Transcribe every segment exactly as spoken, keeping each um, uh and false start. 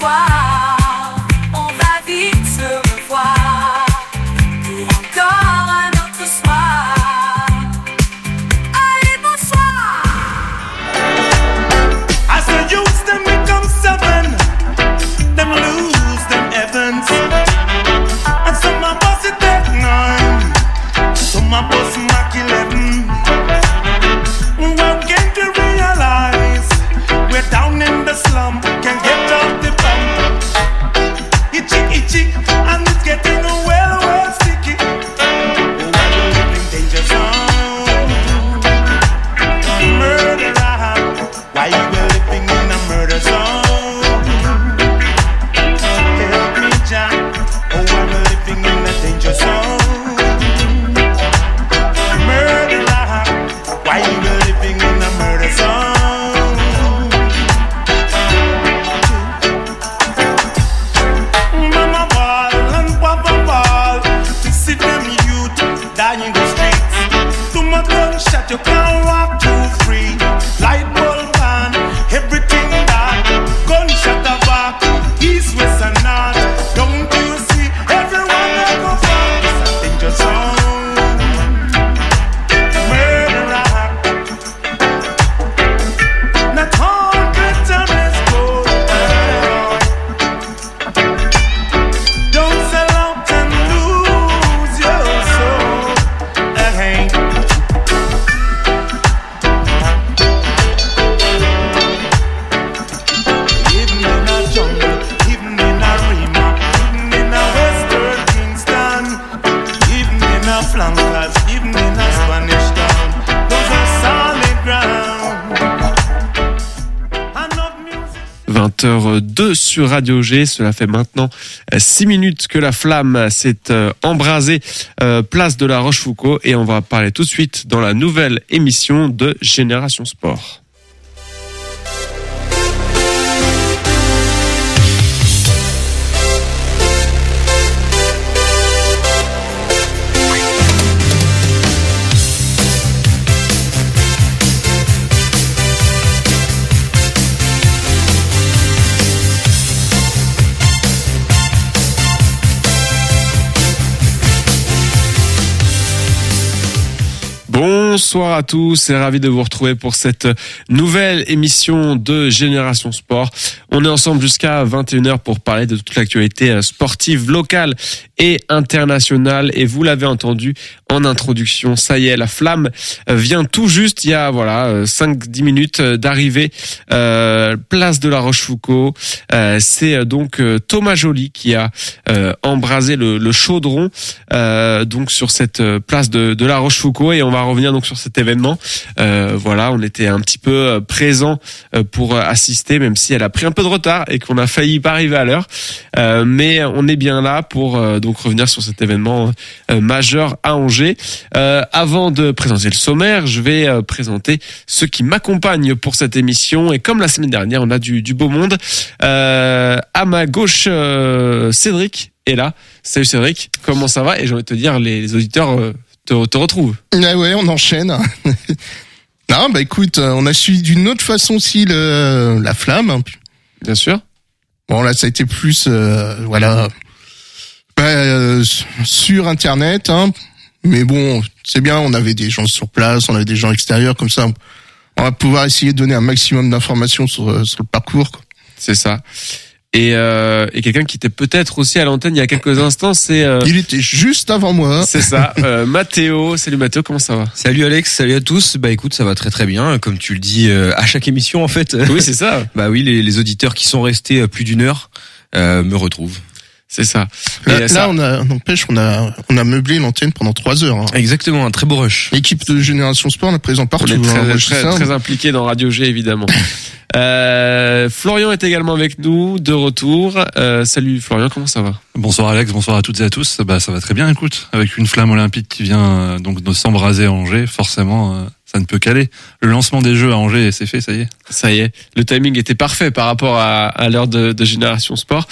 soir, on va vite se revoir pour encore un autre soir. Allez, bonsoir. As the youths them become seven, them lose them heavens, and some of us it take nine, some of us mark eleven. We're getting to realize we're down in the slum, can't get off the bump. Itchy, itchy, and it's getting well, well sticky. Oh, why we live in danger zone? Murderer, why you living in a murder zone? Help me, Jack. Oh, why we living in a danger zone? Murderer, why you living in a murder zone? Mama ball and papa ball, see them youth dying in the streets. Too much gunshot, you can't walk too free. Light bulb on, everything dark. Gunshot a back, east, west and north. Don't you see, everyone that go far is a danger zone. Murderer, not all glitter is gold. Don't sell out and lose your soul. Hey. Even in a jungle, even in a Rima, even in a Western Kingston, even in a Flankers, even in a Spanish town, those are solid ground. Enough music. vingt heures deux sur Radio G, cela fait maintenant six minutes que la flamme s'est euh, embrasée euh, place de la Rochefoucauld et on va parler tout de suite dans la nouvelle émission de Génération Sport. Bonsoir à tous et ravi de vous retrouver pour cette nouvelle émission de Génération Sport. On est ensemble jusqu'à vingt et une heures pour parler de toute l'actualité sportive locale et internationale. Et vous l'avez entendu en introduction, ça y est, la flamme vient tout juste, il y a voilà cinq dix minutes d'arrivée, euh, place de la Rochefoucauld. Euh, c'est donc Thomas Joly qui a euh, embrasé le, le chaudron euh, donc sur cette place de, de la Rochefoucauld et on va revenir donc sur cet événement. Euh, voilà, on était un petit peu présent pour assister, même si elle a pris un peu de retard et qu'on a failli pas arriver à l'heure. Euh, mais on est bien là pour euh, donc revenir sur cet événement euh, majeur à Angers. Euh, avant de présenter le sommaire, je vais euh, présenter ceux qui m'accompagnent pour cette émission. Et comme la semaine dernière, on a du, du beau monde. Euh, à ma gauche, euh, Cédric est là. Salut Cédric, comment ça va? Et j'ai envie de te dire, les, les auditeurs euh, te, te retrouvent. Ah ouais, on enchaîne. Non, bah écoute, on a suivi d'une autre façon aussi le, la flamme. Bien sûr. Bon là, ça a été plus, euh, voilà, bah, euh, sur Internet, hein. Mais bon, c'est bien, on avait des gens sur place, on avait des gens extérieurs, comme ça, on va pouvoir essayer de donner un maximum d'informations sur, sur le parcours, quoi. C'est ça. Et, euh, et quelqu'un qui était peut-être aussi à l'antenne il y a quelques instants, c'est... Euh, il était juste avant moi. C'est ça, euh, Mathéo. Salut Mathéo, comment ça va? Salut Alex, salut à tous. Bah écoute, ça va très très bien, comme tu le dis euh, à chaque émission en fait. Oui, c'est ça. Bah oui, les, les auditeurs qui sont restés plus d'une heure euh, me retrouvent. C'est ça. Là, là ça... on a, n'empêche, on a, on a meublé l'antenne pendant trois heures. Hein. Exactement, un très beau rush. L'équipe de Génération Sport, on est présent partout. On est très, hein, très, très, très impliqué dans Radio G, évidemment. euh, Florian est également avec nous, de retour. Euh, salut Florian, comment ça va? Bonsoir Alex, bonsoir à toutes et à tous. Bah ça va très bien, écoute. Avec une flamme olympique qui vient euh, donc de s'embraser à Angers, forcément, euh, ça ne peut qu'aller. Le lancement des Jeux à Angers, c'est fait, ça y est. Ça y est, le timing était parfait par rapport à, à l'heure de, de Génération Sport.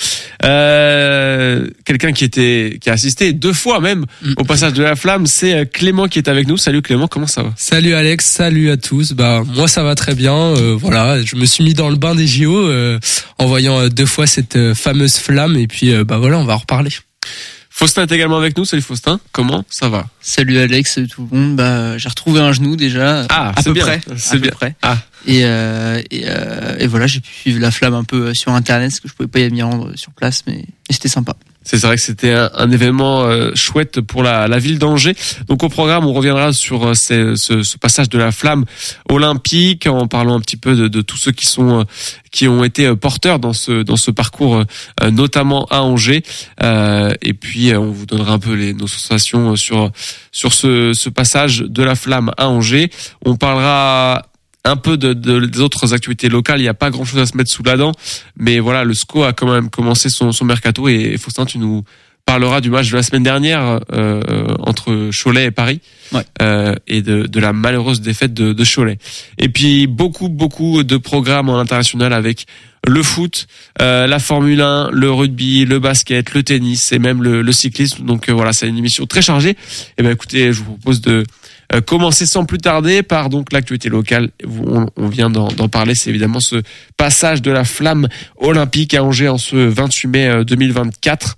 Euh, quelqu'un qui était, qui a assisté deux fois même Mm. au passage de la flamme, c'est Clément qui est avec nous. Salut Clément, comment ça va? Salut Alex, salut à tous. Bah moi ça va très bien. Euh, voilà, je me suis mis dans le bain des J O euh, en voyant euh, deux fois cette euh, fameuse flamme et puis euh, bah voilà, on va en reparler. Faustin est également avec nous. Salut Faustin, comment ça va? Salut Alex, salut tout le monde. Bah, j'ai retrouvé un genou déjà. Ah, à c'est peu bien, près. c'est à bien. peu près. Ah. Et, euh, et, euh, et voilà, j'ai pu suivre la flamme un peu sur internet parce que je pouvais pas y m'y rendre sur place, mais et c'était sympa. C'est vrai que c'était un, un événement euh, chouette pour la, la ville d'Angers. Donc au programme, on reviendra sur euh, ces, ce, ce passage de la flamme olympique en parlant un petit peu de, de tous ceux qui sont euh, qui ont été euh, porteurs dans ce dans ce parcours, euh, notamment à Angers. Euh, et puis euh, on vous donnera un peu les nos sensations sur sur ce, ce passage de la flamme à Angers. On parlera un peu de, de des autres activités locales. Il n'y a pas grand chose à se mettre sous la dent, mais voilà, le S C O a quand même commencé son, son mercato et Faustin, tu nous parleras du match de la semaine dernière euh, entre Cholet et Paris, ouais. euh, et de, de la malheureuse défaite de, de Cholet. Et puis beaucoup beaucoup de programmes en international avec le foot, euh, la Formule un, le rugby, le basket, le tennis et même le, le cyclisme. Donc euh, voilà, c'est une émission très chargée. Et ben écoutez, je vous propose de Euh, commencer sans plus tarder par donc l'actualité locale. On, on vient d'en, d'en parler, c'est évidemment ce passage de la flamme olympique à Angers en ce vingt-huit mai deux mille vingt-quatre.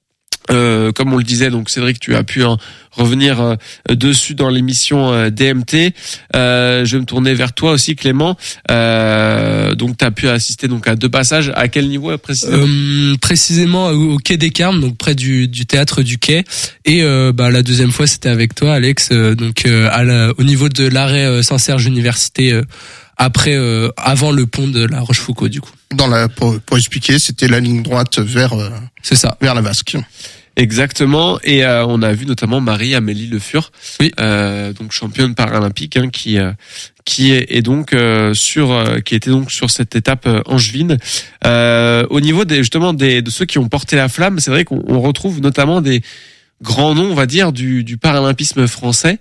Euh, comme on le disait, donc Cédric, tu as pu en revenir euh, dessus dans l'émission euh, D M T. Euh, je vais me tourner vers toi aussi, Clément. Euh, donc, tu as pu assister donc à deux passages. À quel niveau précisément? Euh, précisément au, au quai des Carmes, donc près du, du théâtre du Quai. Et euh, bah la deuxième fois, c'était avec toi, Alex. Euh, donc euh, à la, au niveau de l'arrêt euh, Saint-Serge Université, euh, après, euh, avant le pont de la Rochefoucauld, du coup. Dans la, pour, pour expliquer, c'était la ligne droite vers, euh, C'est ça. vers la Vasque. Exactement, et euh, on a vu notamment Marie-Amélie Le Fur, oui. euh, donc championne paralympique, hein, qui euh, qui est, est donc euh, sur euh, qui était donc sur cette étape euh, angevine. Euh, au niveau des justement des de ceux qui ont porté la flamme, c'est vrai qu'on on retrouve notamment des grands noms, on va dire, du, du paralympisme français,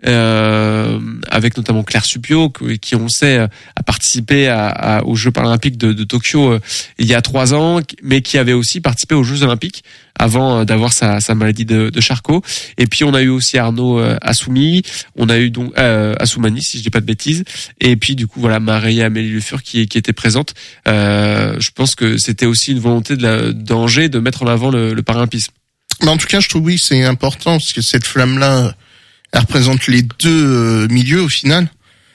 euh, avec notamment Claire Suppiot, qui on sait a participé à, à, aux Jeux paralympiques de, de Tokyo euh, il y a trois ans, mais qui avait aussi participé aux Jeux olympiques avant d'avoir sa, sa maladie de, de Charcot. Et puis on a eu aussi Arnaud euh, Assoumi, on a eu donc euh, Assoumani, si je dis pas de bêtises, et puis du coup voilà Marie-Amélie Le Fur qui, qui était présente. Euh, je pense que c'était aussi une volonté de la, d'Angers de mettre en avant le, le paralympisme. Mais en tout cas, je trouve oui, c'est important parce que cette flamme-là, elle représente les deux euh, milieux au final.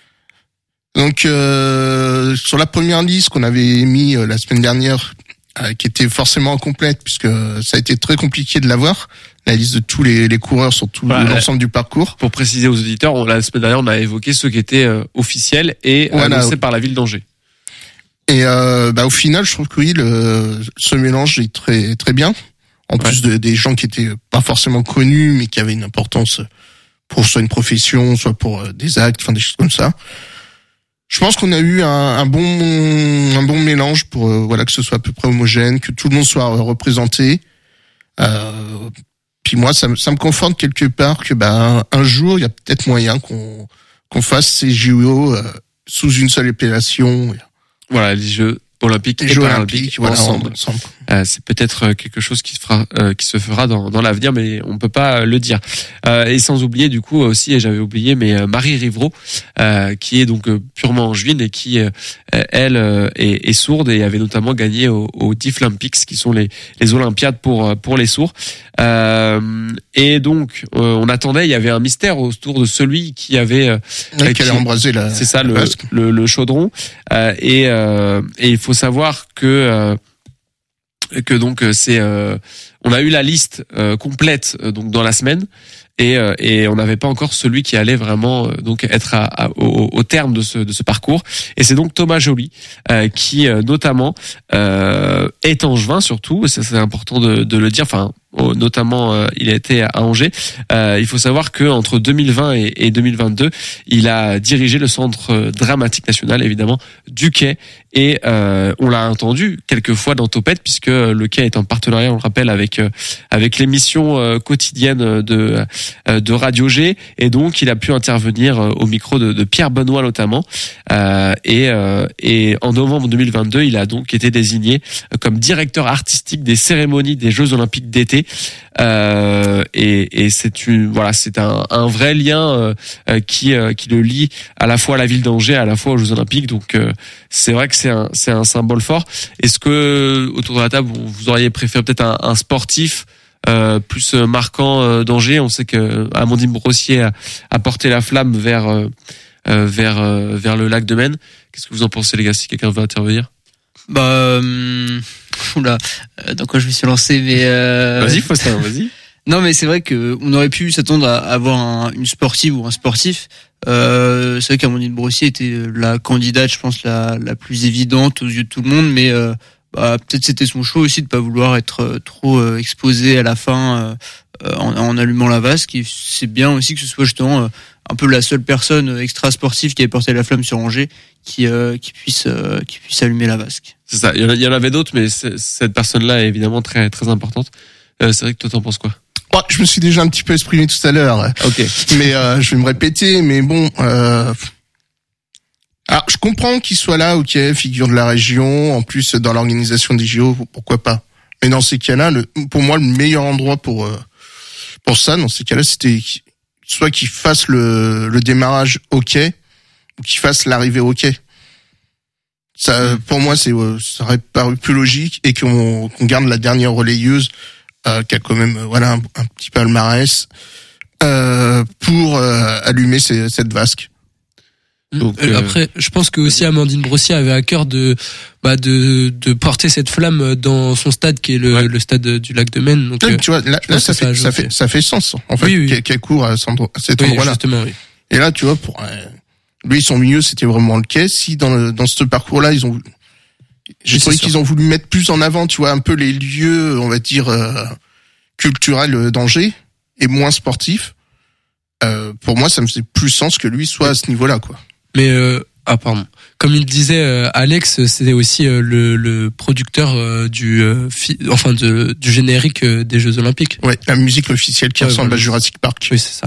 Donc euh, sur la première liste qu'on avait mis euh, la semaine dernière, euh, qui était forcément incomplète puisque ça a été très compliqué de l'avoir, la liste de tous les, les coureurs sur tout Voilà, l'ensemble du parcours. Pour préciser aux auditeurs, on, la semaine dernière, on a évoqué ceux qui étaient euh, officiels et Voilà. annoncés par la ville d'Angers. Et euh, bah, au final, je trouve que oui, le, ce mélange est très très bien. En Ouais. plus de, des gens qui étaient pas forcément connus, mais qui avaient une importance pour soit une profession, soit pour euh, des actes, enfin des choses comme ça. Je pense qu'on a eu un, un bon un bon mélange pour euh, voilà que ce soit à peu près homogène, que tout le monde soit euh, représenté. Euh, puis moi, ça, me- ça me conforte quelque part que bah un jour, il y a peut-être moyen qu'on qu'on fasse ces J O euh, sous une seule appellation, Voilà, les Jeux olympiques les et Jeux paralympiques olympiques, voilà, ensemble. ensemble. Euh, c'est peut-être quelque chose qui se fera, euh, qui se fera dans, dans l'avenir, mais on peut pas le dire. Euh, et sans oublier du coup aussi, et j'avais oublié, mais euh, Marie Riveraud, euh, qui est donc euh, purement angevine et qui euh, elle euh, est, est sourde et avait notamment gagné au, au Deaflympics, qui sont les, les Olympiades pour pour les sourds. Euh, et donc euh, on attendait, il y avait un mystère autour de celui qui avait euh, Ouais, qui allait qui- embraser la. c'est ça la le, vasque. le, le chaudron. Euh, et, euh, et il faut savoir que euh, que donc euh, c'est euh, on a eu la liste euh, complète euh, donc dans la semaine et euh, et on n'avait pas encore celui qui allait vraiment euh, donc être à, à- au, au terme de ce de ce parcours, et c'est donc Thomas Joly euh, qui euh, notamment euh, est angevin surtout, et ça c'est important de, de le dire, enfin oh, notamment euh, il a été à Angers. Euh, il faut savoir que entre deux mille vingt et, et deux mille vingt-deux, il a dirigé le Centre dramatique national évidemment du Quai, et euh, on l'a entendu quelques fois dans Topette, puisque le Quai est en partenariat, on le rappelle, avec euh, avec l'émission euh, quotidienne de euh, de Radio G, et donc il a pu intervenir euh, au micro de, de Pierre Benoît notamment. Euh, et, euh, et en novembre deux mille vingt-deux, il a donc été désigné comme directeur artistique des cérémonies des Jeux Olympiques d'été. Euh, et, et c'est une voilà, c'est un, un vrai lien euh, qui euh, qui le lie à la fois à la ville d'Angers, à la fois aux Jeux Olympiques. Donc euh, c'est vrai que c'est un c'est un symbole fort. Est-ce que autour de la table vous auriez préféré peut-être un, un sportif euh, plus marquant euh, d'Angers? On sait que Amandine Brossier a, a porté la flamme vers euh, vers euh, vers le lac de Maine. Qu'est-ce que vous en pensez, les gars, si quelqu'un veut intervenir? Bah, euh, oula, euh, dans quoi je me suis lancé, mais euh... vas-y, Faustin, vas-y. Non, mais c'est vrai que on aurait pu s'attendre à avoir un, une sportive ou un sportif. Euh, c'est vrai qu'Amandine Brossier était la candidate, je pense, la, la plus évidente aux yeux de tout le monde, mais euh, bah, peut-être c'était son choix aussi de pas vouloir être trop euh, exposé à la fin euh, en, en allumant la vasque. Et c'est bien aussi que ce soit justement euh, un peu la seule personne extra sportive qui avait porté la flamme sur Angers qui euh, qui puisse euh, qui puisse allumer la vasque. C'est ça. Il y en avait d'autres, mais cette personne-là est évidemment très très importante. Euh, c'est vrai que toi t'en penses quoi? Bon, je me suis déjà un petit peu exprimé tout à l'heure. Ok. Mais euh, je vais me répéter. Mais bon, euh... alors je comprends qu'il soit là, ok, figure de la région, en plus dans l'organisation des J O, pourquoi pas. Mais dans ces cas-là, le, pour moi, le meilleur endroit pour euh, pour ça, dans ces cas-là, c'était soit qu'il fasse le, le démarrage ok, ou qu'il fasse l'arrivée ok. Ça, pour moi, c'est ça aurait paru plus logique, et qu'on, qu'on garde la dernière relayeuse euh, qui a quand même voilà un, un petit palmarès euh, pour euh, allumer ces, cette vasque. Donc, euh, après, je pense que aussi Amandine Brossier avait à cœur de bah de de porter cette flamme dans son stade qui est le, ouais. le stade du lac de Maine. Donc, ouais, tu vois, là, là ça, fait, ça, ça fait ça fait sens en fait, oui, oui. Qu'elle, qu'elle court à, cet endroit-là. Oui, justement, oui. Et là, tu vois, pour euh, lui, son milieu, c'était vraiment le quai. Si dans le, dans ce parcours-là, ils ont, j'ai oui, trouvé qu'ils ont voulu mettre plus en avant, tu vois, un peu les lieux, on va dire euh, culturels d'Angers et moins sportifs. Euh, pour moi, ça me faisait plus sens que lui soit à ce niveau-là, quoi. Mais euh, ah pardon. Comme il disait euh, Alex, c'était aussi euh, le, le producteur euh, du euh, fi- enfin de, du générique euh, des Jeux Olympiques. Ouais, la musique officielle qui ouais, ressemble voilà. à Jurassic Park. Oui, c'est ça.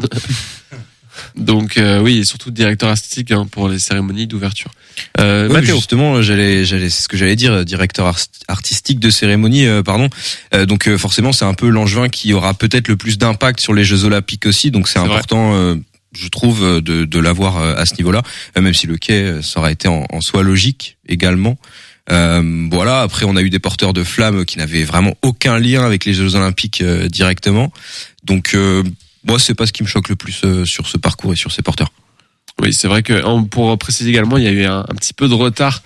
Donc euh, oui, et surtout directeur artistique hein, pour les cérémonies d'ouverture. Euh, ouais, justement, j'allais, j'allais, c'est ce que j'allais dire, directeur art- artistique de cérémonie, euh, pardon. Euh, donc euh, forcément, c'est un peu l'angevin qui aura peut-être le plus d'impact sur les Jeux Olympiques aussi. Donc c'est, c'est important. Euh, je trouve de, de l'avoir à ce niveau-là, même si le quai ça aurait été en, en soi logique également. Euh, voilà. Après, on a eu des porteurs de flammes qui n'avaient vraiment aucun lien avec les Jeux Olympiques euh, directement. Donc, euh, moi, c'est pas ce qui me choque le plus euh, sur ce parcours et sur ces porteurs. Oui, c'est vrai que pour préciser également, il y a eu un, un petit peu de retard.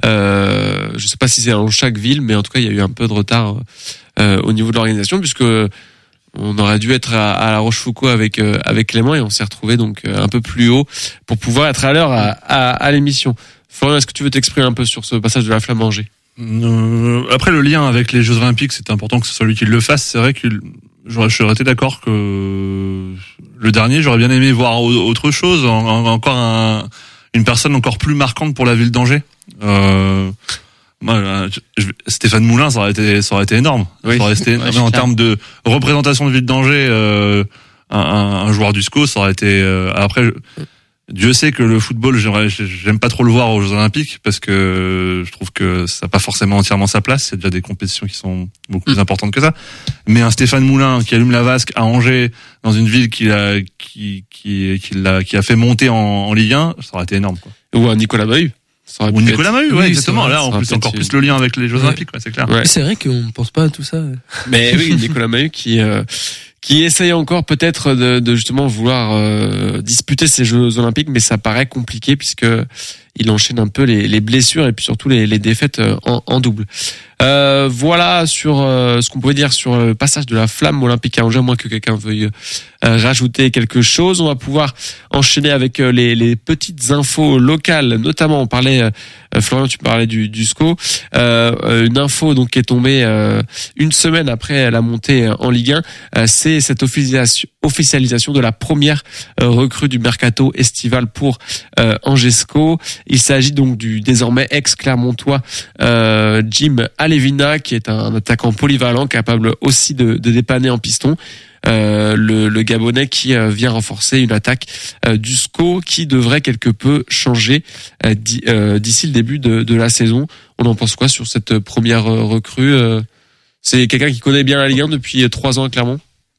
Euh, je sais pas si c'est dans chaque ville, mais en tout cas, il y a eu un peu de retard euh, au niveau de l'organisation, puisque on aurait dû être à, à La Rochefoucauld avec euh, avec Clément et on s'est retrouvé donc euh, un peu plus haut pour pouvoir être à l'heure à, à, à l'émission. Florian, est-ce que tu veux t'exprimer un peu sur ce passage de la flamme à Angers ? euh, Après, le lien avec les Jeux Olympiques, c'est important que ce soit lui qui le fasse. C'est vrai que j'aurais, je serais été d'accord que le dernier, j'aurais bien aimé voir autre chose, en, en, encore un, une personne encore plus marquante pour la ville d'Angers. Euh, Moi, je, Stéphane Moulin, ça aurait été, ça aurait été énorme. Oui. Ça aurait été énorme. Ouais, en termes de représentation de ville d'Angers, euh, un, un joueur du S C O, ça aurait été. Euh, après, je, Dieu sait que le football, j'aimerais, j'aime pas trop le voir aux Jeux Olympiques parce que je trouve que ça n'a pas forcément entièrement sa place. C'est déjà des compétitions qui sont beaucoup plus importantes que ça. Mais un Stéphane Moulin qui allume la vasque à Angers, dans une ville qui a, qui, qui, qui l'a, qui a fait monter en, en Ligue un, ça aurait été énorme, quoi. Ou un Nicolas Mahut. Ou Nicolas Mahut, ouais, oui, exactement. Là, en plus, encore plus le lien avec les Jeux ouais. Olympiques, ouais, c'est clair. Ouais. C'est vrai qu'on ne pense pas à tout ça. Mais oui, Nicolas Mahut qui euh, qui essaye encore peut-être de, de justement vouloir euh, disputer ces Jeux Olympiques, mais ça paraît compliqué puisque il enchaîne un peu les, les blessures et puis surtout les, les défaites en, en double. Euh, voilà sur euh, ce qu'on pouvait dire sur le passage de la flamme olympique à Angers, à moins que quelqu'un veuille euh, rajouter quelque chose. On va pouvoir enchaîner avec euh, les, les petites infos locales, notamment on parlait, euh, Florian, tu parlais du, du S C O, euh, une info donc qui est tombée euh, une semaine après la montée en Ligue un, euh, c'est cette officialisation, officialisation de la première euh, recrue du mercato estival pour euh, Angers S C O. Il s'agit donc du désormais ex-Clermontois euh, Jim Alevina, qui est un attaquant polyvalent, capable aussi de, de dépanner en piston. Euh, le, le Gabonais qui euh, vient renforcer une attaque euh, du S C O qui devrait quelque peu changer euh, d'i, euh, d'ici le début de, de la saison. On en pense quoi sur cette première euh, recrue euh, C'est quelqu'un qui connaît bien la Ligue un depuis trois ans à Clermont.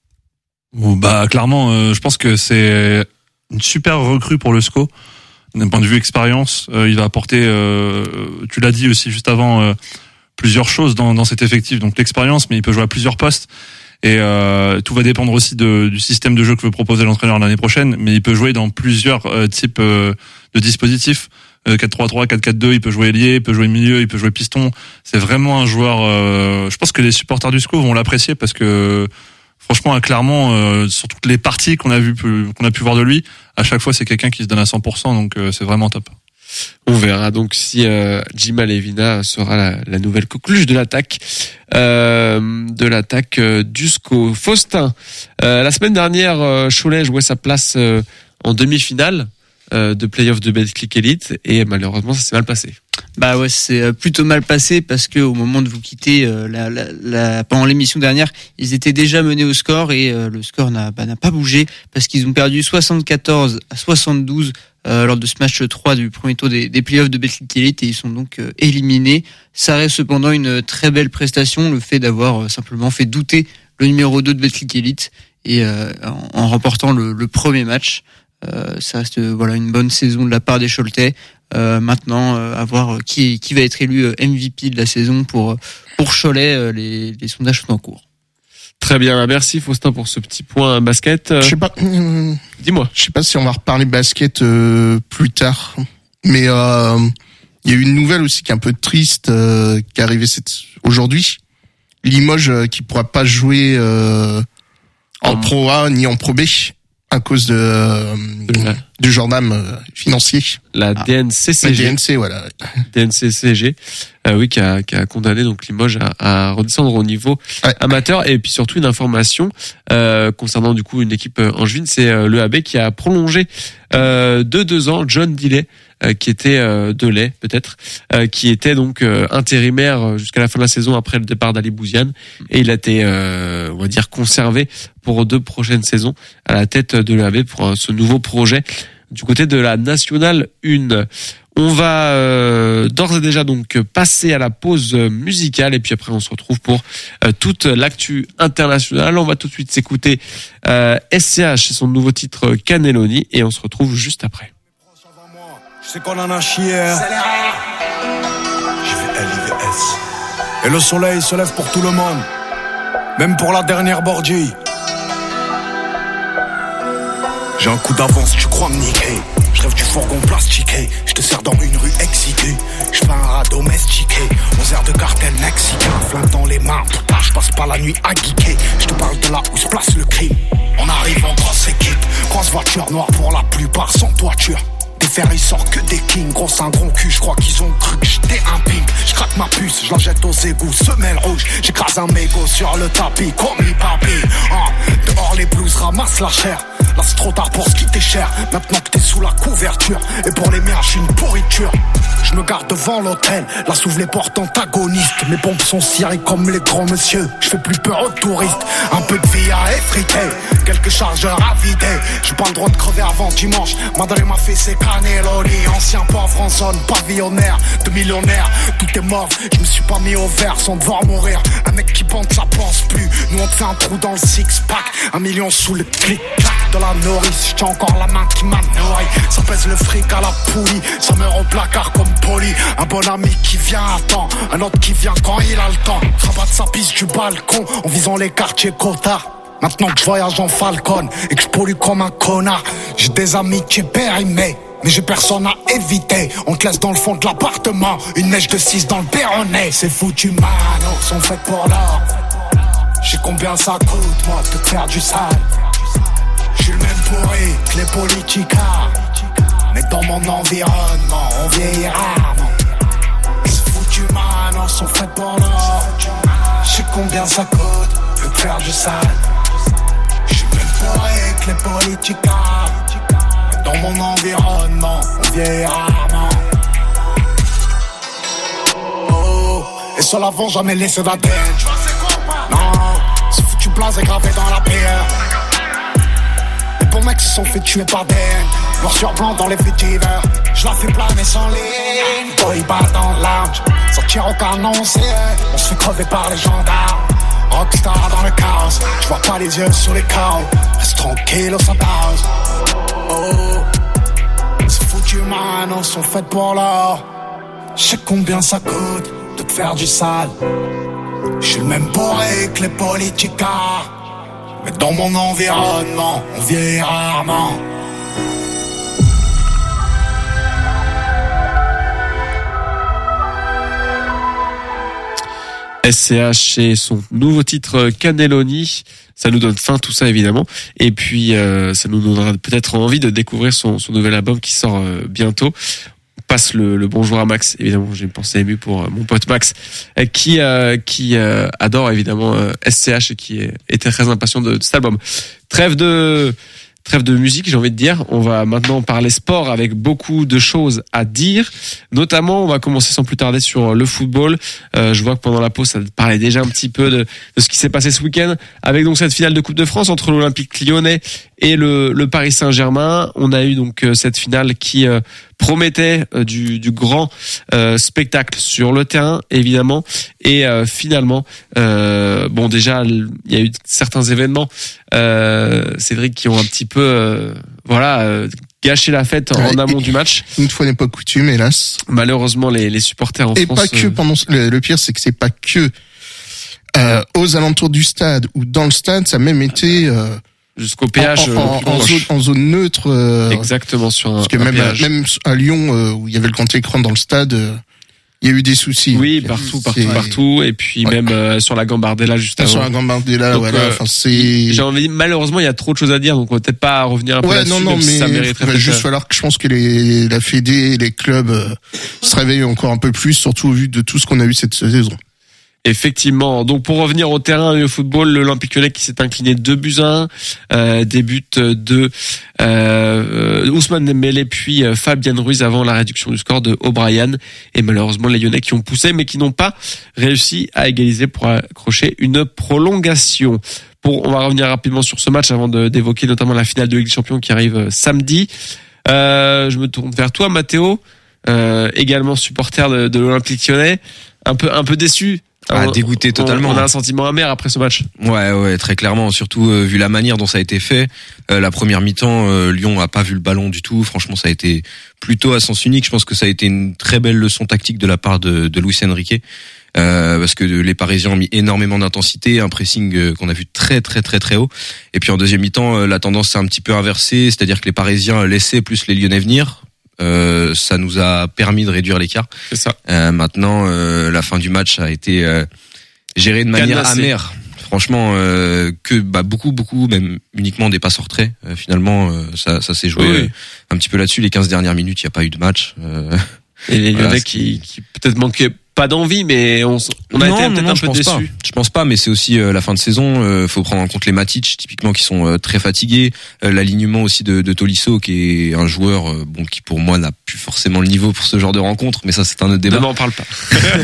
Oh, bah clairement, euh, je pense que c'est une super recrue pour le S C O. D'un point de vue expérience, euh, il va apporter, euh, tu l'as dit aussi juste avant, euh, plusieurs choses dans, dans cet effectif. Donc l'expérience, mais il peut jouer à plusieurs postes. Et euh, tout va dépendre aussi de, du système de jeu que veut proposer l'entraîneur l'année prochaine. Mais il peut jouer dans plusieurs euh, types euh, de dispositifs. Euh, quatre trois trois, quatre quatre deux, il peut jouer ailier, il peut jouer milieu, il peut jouer piston. C'est vraiment un joueur... Euh, je pense que les supporters du S C O vont l'apprécier parce que franchement, clairement, euh, sur toutes les parties qu'on a vu, qu'on a pu voir de lui, à chaque fois c'est quelqu'un qui se donne à cent pour cent. Donc euh, c'est vraiment top. On verra donc si euh, Jim Alevina sera la, la nouvelle coqueluche de l'attaque euh, de l'attaque euh, du S C O. Faustin, euh, la semaine dernière, euh, Cholet jouait sa place euh, en demi-finale euh, de play-off de Betclic Elite et malheureusement ça s'est mal passé. Bah ouais, c'est plutôt mal passé parce que au moment de vous quitter, euh, la, la, la, pendant l'émission dernière, ils étaient déjà menés au score et euh, le score n'a, bah, n'a pas bougé parce qu'ils ont perdu soixante-quatorze à soixante-douze euh, lors de ce match trois du premier tour des, des playoffs de Betclic Elite et ils sont donc euh, éliminés. Ça reste cependant une très belle prestation, le fait d'avoir euh, simplement fait douter le numéro deux de Betclic Elite et euh, en, en remportant le, le premier match. Euh, ça reste euh, voilà une bonne saison de la part des Choletais. Euh, maintenant, euh, à voir qui, qui va être élu M V P de la saison pour pour Cholet. Euh, les, les sondages sont en cours. Très bien, merci Faustin pour ce petit point basket. Euh, Je sais pas. Euh, dis-moi. Je sais pas si on va reparler basket euh, plus tard, mais euh, il y a eu une nouvelle aussi qui est un peu triste euh, qui est arrivée cette aujourd'hui. Limoges euh, qui pourra pas jouer euh, en Pro A ni en Pro B à cause de euh, la... du gendarme euh, financier. La ah. D N C C G. La D N C, voilà. D N C C G, euh, oui, qui a, qui a condamné donc Limoges à, à redescendre au niveau ouais. amateur. Et puis surtout une information euh, concernant du coup une équipe angevine, c'est euh, le A B qui a prolongé euh, de deux ans John Dillet, euh, qui était euh, de lait peut-être, euh, qui était donc euh, intérimaire jusqu'à la fin de la saison après le départ d'Ali Bouziane, et il a été, euh, on va dire, conservé pour deux prochaines saisons à la tête de l'E A B pour euh, ce nouveau projet du côté de la Nationale un. On va euh, d'ores et déjà donc passer à la pause musicale et puis après on se retrouve pour euh, toute l'actu internationale. On va tout de suite s'écouter euh, S C H et son nouveau titre Cannelloni et on se retrouve juste après. Je sais qu'on en a chié. J'ai fait L I V S. Et le soleil se lève pour tout le monde, même pour la dernière bordille. J'ai un coup d'avance, tu crois me niquer. Je rêve du fourgon plastiqué. Je te sers dans une rue exiguë. Je fais un rat domestiqué. Aux airs de cartel mexicain. Flingue dans les mains, putain, je passe pas la nuit à geeker. Je te parle de là où se place le crime. On arrive en grosse équipe. Grosse voiture noire pour la plupart sans toiture. Des fers ils sortent que des kings. Gros un gros cul, je crois qu'ils ont cru que j'étais un ping. Je craque ma puce, je la jette aux égouts. Semelle rouge, j'écrase un mégot sur le tapis. Comme les papis, hein. Dehors les blues ramassent la chair. Là c'est trop tard pour ce qui t'est cher. Maintenant que t'es sous la couverture. Et pour les mères j'suis une pourriture. Je me garde devant l'hôtel. Là s'ouvrent les portes antagonistes. Mes pompes sont cirées comme les grands monsieur. Je fais plus peur aux touristes. Un peu de vie à effriter. Quelques chargeurs à vider. J'ai pas le droit de crever avant dimanche. Madame m'a fait ses Cannelloni. Ancien pauvre en zone pavillonnaire. De millionnaire, tout est mort. Je me suis pas mis au vert sans devoir mourir. Un mec qui bande ça pense plus. Nous on te fait un trou dans le six-pack. Un million sous le clic-clac de la nourrice. J'tiens encore la main qui m'a nourri. Ça pèse le fric à la poulie. Ça meurt au placard comme poli. Un bon ami qui vient à temps. Un autre qui vient quand il a le temps. Rabatte sa piste du balcon en visant les quartiers cotards. Maintenant que je voyage en Falcon et que je pollue comme un connard. J'ai des amis qui périmés, mais j'ai personne à éviter. On te laisse dans le fond de l'appartement. Une neige de six dans le Béronnet. C'est foutu mano, sont faites pour l'or. J'ai combien ça coûte moi de te faire du sale. J'suis le même pourri que les politicards. Mais dans mon environnement on vieillit rarement. C'est foutu mano, sont faites pour l'or. J'sais combien ça coûte de te faire du sale. J'suis le même pourri que les politicards. Dans mon environnement, on vieillit rarement. Et sur l'avant, jamais laissé d'A D N. Non, c'est foutu blasé gravé dans la pierre. Les bons mecs se sont fait tuer par D N. Noir sur blanc dans les faits d'hiver. Je la fais planer sans ligne. Boy, balle dans l'arme. Sortir au canon, c'est on se fait crever par les gendarmes. Rockstar dans le chaos. Je vois pas les yeux sur les chaos. Reste tranquille au Santaros. Oh, c'est foutu, man, on sont faites pour l'or. Je sais combien ça coûte de te faire du sale. Je suis le même bourré que les politicards. Mais dans mon environnement, on vieillit rarement. S C H et son nouveau titre Cannelloni, ça nous donne faim tout ça évidemment, et puis euh, ça nous donnera peut-être envie de découvrir son, son nouvel album qui sort euh, bientôt. On passe le, le bonjour à Max, évidemment j'ai une pensée émue pour euh, mon pote Max euh, qui euh, qui euh, adore évidemment euh, S C H et qui est, était très impatient de, de cet album. Trêve de Trêve de musique, j'ai envie de dire. On va maintenant parler sport avec beaucoup de choses à dire. Notamment, on va commencer sans plus tarder sur le football. Euh, je vois que pendant la pause, ça parlait déjà un petit peu de, de ce qui s'est passé ce week-end avec donc cette finale de Coupe de France entre l'Olympique Lyonnais et le, le Paris Saint-Germain. On a eu donc cette finale qui euh, promettait euh, du, du grand euh, spectacle sur le terrain, évidemment. Et euh, finalement, euh, bon déjà, il y a eu certains événements, euh, Cédric, qui ont un petit peu, euh, voilà, euh, gâché la fête en ouais, amont du match. Une fois n'est pas coutume, hélas. Malheureusement, les, les supporters en et France. Et pas que euh... pendant le, le pire, c'est que c'est pas que euh, aux alentours du stade ou dans le stade, ça a même été euh, jusqu'au péage en, en, en, en, zone, en zone neutre. Euh, Exactement, sur un, parce que un même péage. À, même à Lyon euh, où il y avait le grand écran dans le stade. Euh, Il y a eu des soucis. Oui, partout, partout, c'est... partout, et puis ouais. même euh, sur la Gambardella juste avant. Sur la Gambardella, donc, voilà. Euh, enfin, c'est. J'ai envie. Malheureusement, il y a trop de choses à dire, donc on va peut-être pas revenir un peu ouais, là-dessus. non, non, mais ça mériterait il va juste falloir que je pense que les la Fédé, et les clubs euh, se réveillent encore un peu plus, surtout au vu de tout ce qu'on a eu cette saison. Effectivement. Donc pour revenir au terrain et au football, l'Olympique Lyonnais qui s'est incliné deux buts à un, euh, des buts de euh, Ousmane Dembélé puis euh, Fabien Ruiz avant la réduction du score de O'Brien, et malheureusement les Lyonnais qui ont poussé mais qui n'ont pas réussi à égaliser pour accrocher une prolongation. Pour, on va revenir rapidement sur ce match avant de, d'évoquer notamment la finale de Ligue des Champions qui arrive samedi. Euh, je me tourne vers toi, Mathéo, euh, également supporter de, de l'Olympique Lyonnais, un peu un peu déçu. Ah, dégoûté totalement. On a un sentiment amer après ce match. Ouais, ouais, très clairement. Surtout euh, vu la manière dont ça a été fait. Euh, la première mi-temps, euh, Lyon a pas vu le ballon du tout. Franchement, ça a été plutôt à sens unique. Je pense que ça a été une très belle leçon tactique de la part de, de Luis Enrique, euh, parce que les Parisiens ont mis énormément d'intensité, un pressing euh, qu'on a vu très très très très haut. Et puis en deuxième mi-temps, euh, la tendance s'est un petit peu inversée, c'est-à-dire que les Parisiens laissaient plus les Lyonnais venir. Euh, ça nous a permis de réduire l'écart. C'est ça. Euh, maintenant, euh, la fin du match a été euh, gérée de manière Canassé. amère. Franchement, euh, que bah beaucoup, beaucoup, même uniquement des passes en retrait. Euh, finalement, euh, ça, ça s'est joué oui, oui. Euh, un petit peu là-dessus. Les quinze dernières minutes, il n'y a pas eu de match. Euh, Et les Lyonnais voilà, qui, qui peut-être manquaient pas d'envie, mais on, on a non, été peut-être non, un je peu pense déçus. Pas. Je pense pas, mais c'est aussi euh, la fin de saison. Euh, faut prendre en compte les Matic, typiquement, qui sont euh, très fatigués. Euh, l'alignement aussi de, de Tolisso, qui est un joueur, euh, bon, qui pour moi n'a plus forcément le niveau pour ce genre de rencontre, mais ça c'est un autre débat. Ne m'en parle pas.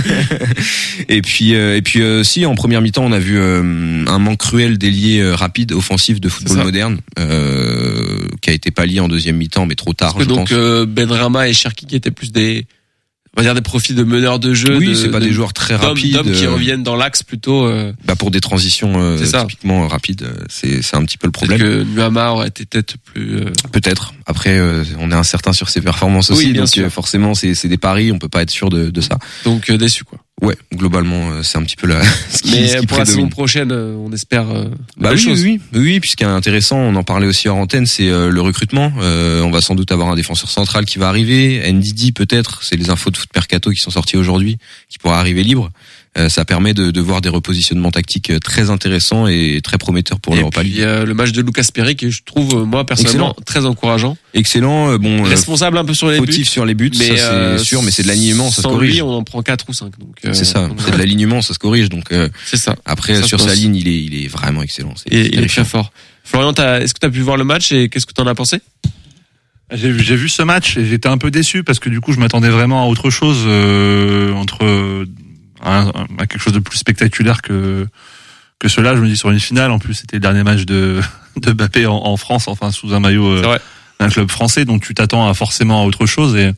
et puis, euh, et puis, euh, si en première mi-temps, on a vu euh, un manque cruel d'ailier euh, rapide, offensif de football moderne, euh, qui a été pallié en deuxième mi-temps, mais trop tard. Parce que je donc pense. euh, Benrahma et Cherki qui étaient plus des on va dire des profils de meneurs de jeu. Oui, de, c'est pas de, des joueurs très d'hommes, rapides. D'hommes qui euh, reviennent dans l'axe plutôt. Euh, bah pour des transitions euh, typiquement rapides, c'est c'est un petit peu le problème. Peut-être que Nuama aurait été peut-être plus. Euh... Peut-être. Après, euh, on est incertain sur ses performances aussi, oui, bien donc sûr. Euh, forcément c'est c'est des paris, on peut pas être sûr de de ça. Donc euh, déçu quoi. Ouais, globalement, euh, c'est un petit peu la. Ce qui, Mais ce qui pour la saison prédomine. prochaine, euh, on espère. Euh, bah oui, choses. oui, oui, oui. Puis ce qui est intéressant, on en parlait aussi hors antenne, c'est euh, le recrutement. Euh, on va sans doute avoir un défenseur central qui va arriver. N D D peut-être, c'est les infos de Foot Mercato qui sont sorties aujourd'hui, qui pourra arriver libre. Euh, ça permet de, de voir des repositionnements tactiques très intéressants et très prometteurs pour l'Europa League. Et puis euh, le match de Lucas Perry que je trouve moi personnellement Excellent. très encourageant. Excellent, euh, bon. Responsable un peu sur les fautif buts. sur les buts, mais ça c'est euh, sûr, mais c'est de l'alignement, ça se sans corrige. Lui, on en prend quatre ou cinq. Donc euh, c'est ça, c'est de l'alignement, ça se corrige. Donc euh, c'est ça. Après ça sur sa ligne, il est il est vraiment excellent. C'est, et c'est il est très fort. Florian, t'as, est-ce que tu as pu voir le match et qu'est-ce que tu en as pensé? J'ai vu, j'ai vu ce match et j'étais un peu déçu parce que du coup je m'attendais vraiment à autre chose euh, entre à, à quelque chose de plus spectaculaire que que cela. Je me dis sur une finale, en plus c'était le dernier match de de Mbappé en, en France, enfin sous un maillot euh, d'un club français, donc tu t'attends à forcément à autre chose. Et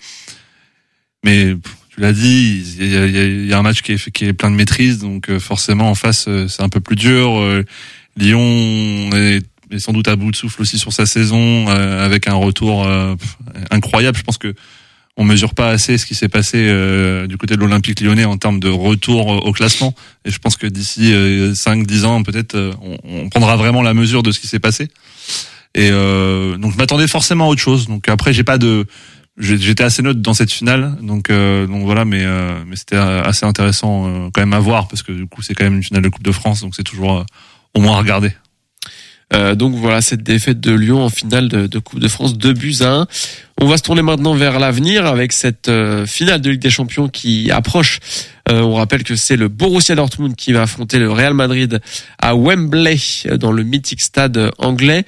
mais tu l'as dit, il y a, il y a, il y a un match qui est qui est plein de maîtrise, donc euh, forcément en face euh, c'est un peu plus dur. Euh, Lyon est, est sans doute à bout de souffle aussi sur sa saison, euh, avec un retour euh, incroyable. Je pense que on mesure pas assez ce qui s'est passé euh, du côté de l'Olympique Lyonnais en termes de retour au classement. Et je pense que d'ici euh, cinq dix ans, peut-être, euh, on, on prendra vraiment la mesure de ce qui s'est passé. Et euh, donc, je m'attendais forcément à autre chose. Donc après, j'ai pas de, j'étais assez neutre dans cette finale. Donc, euh, donc voilà, mais euh, mais c'était assez intéressant euh, quand même à voir parce que du coup, c'est quand même une finale de Coupe de France, donc c'est toujours euh, au moins à regarder. Euh, donc voilà, cette défaite de Lyon en finale de, de Coupe de France, deux buts à un. On va se tourner maintenant vers l'avenir avec cette euh, finale de Ligue des Champions qui approche. Euh, on rappelle que c'est le Borussia Dortmund qui va affronter le Real Madrid à Wembley, dans le mythique stade anglais.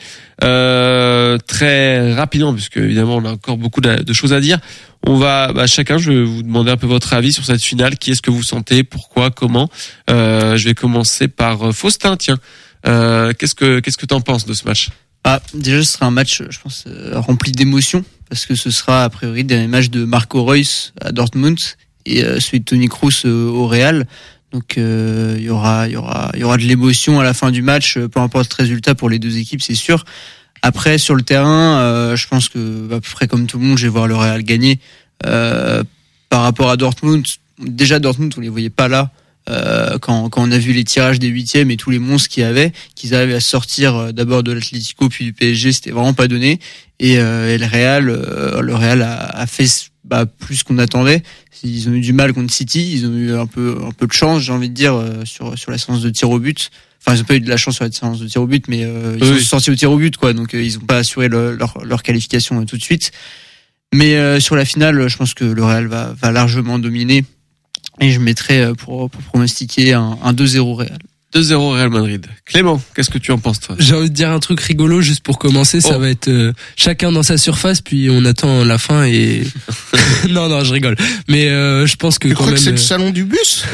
Euh, très rapidement, puisque évidemment on a encore beaucoup de, de choses à dire. On va, bah, chacun, je vais vous demander un peu votre avis sur cette finale. Qui est-ce que vous sentez? Pourquoi? Comment? euh, Je vais commencer par Faustin, tiens. Euh, qu'est-ce que qu'est-ce que t'en penses de ce match? Ah, déjà, ce sera un match, je pense, euh, rempli d'émotions parce que ce sera a priori le dernier match de Marco Reus à Dortmund et euh, celui de Toni Kroos euh, au Real. Donc, il euh, y aura, il y aura, il y aura de l'émotion à la fin du match, peu importe le résultat pour les deux équipes, c'est sûr. Après, sur le terrain, euh, je pense que à peu près comme tout le monde, je vais voir le Real gagner. Euh, par rapport à Dortmund, déjà Dortmund, on les voyait pas là. Euh, quand, quand on a vu les tirages des huitièmes et tous les monstres qu'il y avait, qu'ils arrivaient à sortir euh, d'abord de l'Atlético puis du P S G, c'était vraiment pas donné. Et, euh, et le Real, euh, le Real a, a fait bah, plus qu'on attendait. Ils ont eu du mal contre City, ils ont eu un peu un peu de chance, j'ai envie de dire, euh, sur sur la séance de tir au but. Enfin, ils ont pas eu de la chance sur la séance de tir au but, mais euh, ils oui. sont sortis au tir au but, quoi. Donc, euh, ils ont pas assuré le, leur leur qualification euh, tout de suite. Mais euh, sur la finale, je pense que le Real va va largement dominer. Et je mettrais pour, pour pronostiquer un, un deux zéro Real. deux zéro Real Madrid. Clément, qu'est-ce que tu en penses, toi? J'ai envie de dire un truc rigolo juste pour commencer. Ça oh. va être euh, chacun dans sa surface, puis on attend la fin et non, non, je rigole. Mais euh, je pense que tu quand crois même. que c'est le salon du bus?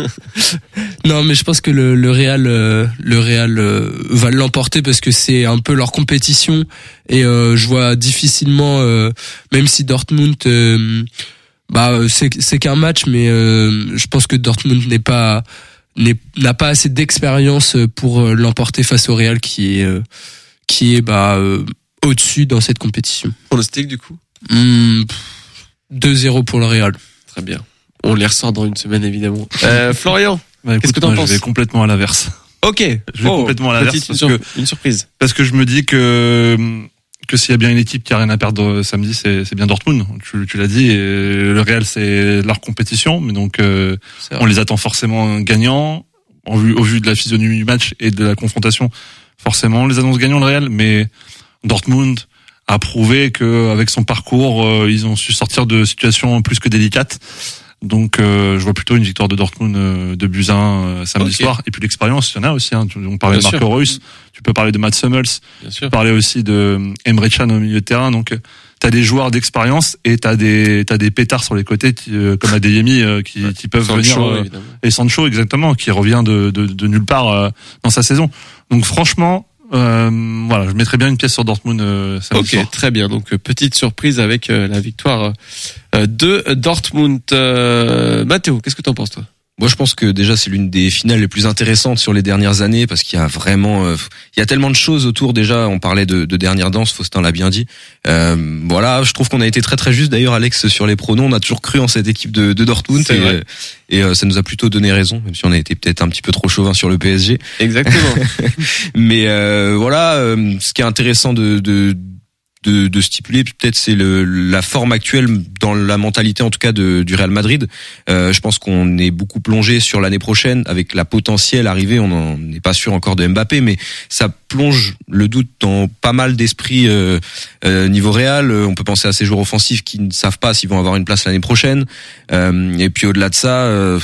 Non, mais je pense que le, le Real, euh, le Real euh, va l'emporter parce que c'est un peu leur compétition et euh, je vois difficilement, euh, même si Dortmund. Euh, Bah c'est c'est qu'un match, mais euh, je pense que Dortmund n'est pas n'est n'a pas assez d'expérience pour l'emporter face au Real qui est euh, qui est bah euh, au-dessus dans cette compétition. Pronostic du coup mmh, deux zéro pour le Real. Très bien. On les ressort dans une semaine évidemment. Euh, Florian, bah, écoute, qu'est-ce que t'en moi, penses? Je vais complètement à l'inverse. Ok. Je vais oh, complètement à l'inverse parce une, sur- que une surprise. Parce que je me dis que que s'il y a bien une équipe qui a rien à perdre samedi, c'est, c'est bien Dortmund. Tu, tu l'as dit. Et le Real, c'est leur compétition, mais donc euh, on les attend forcément gagnants. En vue, au vu de la physionomie du match et de la confrontation, forcément on les annonce gagnants le Real. Mais Dortmund a prouvé que avec son parcours, euh, ils ont su sortir de situations plus que délicates. Donc euh, je vois plutôt une victoire de Dortmund euh, de buts à un euh, samedi okay. soir. Et puis l'expérience, il y en a aussi. Hein. On parlait bien de Marco Reus, tu peux parler de Mats Hummels, tu peux parler aussi de Emre Can au milieu de terrain. Donc euh, t'as des joueurs d'expérience et t'as des t'as des pétards sur les côtés qui, euh, comme Adeyemi euh, qui, ouais. qui peuvent Sancho, venir. Euh, et Sancho exactement, qui revient de de, de nulle part euh, dans sa saison. Donc franchement. Euh, voilà, je mettrais bien une pièce sur Dortmund euh, samedi soir. Ok, très bien. Donc euh, petite surprise avec euh, la victoire euh, de Dortmund. Euh, Mathéo, qu'est-ce que t'en penses toi? Moi, je pense que déjà c'est l'une des finales les plus intéressantes sur les dernières années parce qu'il y a vraiment, euh, il y a tellement de choses autour. Déjà, on parlait de, de dernière danse, Faustin l'a bien dit. Euh, voilà, je trouve qu'on a été très très juste. D'ailleurs, Alex, sur les pronoms, on a toujours cru en cette équipe de, de Dortmund et, euh, et euh, ça nous a plutôt donné raison, même si on a été peut-être un petit peu trop chauvin sur le P S G. Exactement. Mais euh, voilà, euh, ce qui est intéressant de, de De, de stipuler peut-être c'est le, la forme actuelle dans la mentalité en tout cas de, du Real Madrid. Euh, je pense qu'on est beaucoup plongé sur l'année prochaine avec la potentielle arrivée. On n'est pas sûr encore de Mbappé, mais ça plonge le doute dans pas mal d'esprits euh, euh, niveau Real. On peut penser à ces joueurs offensifs qui ne savent pas s'ils vont avoir une place l'année prochaine. Euh, et puis au-delà de ça. Euh,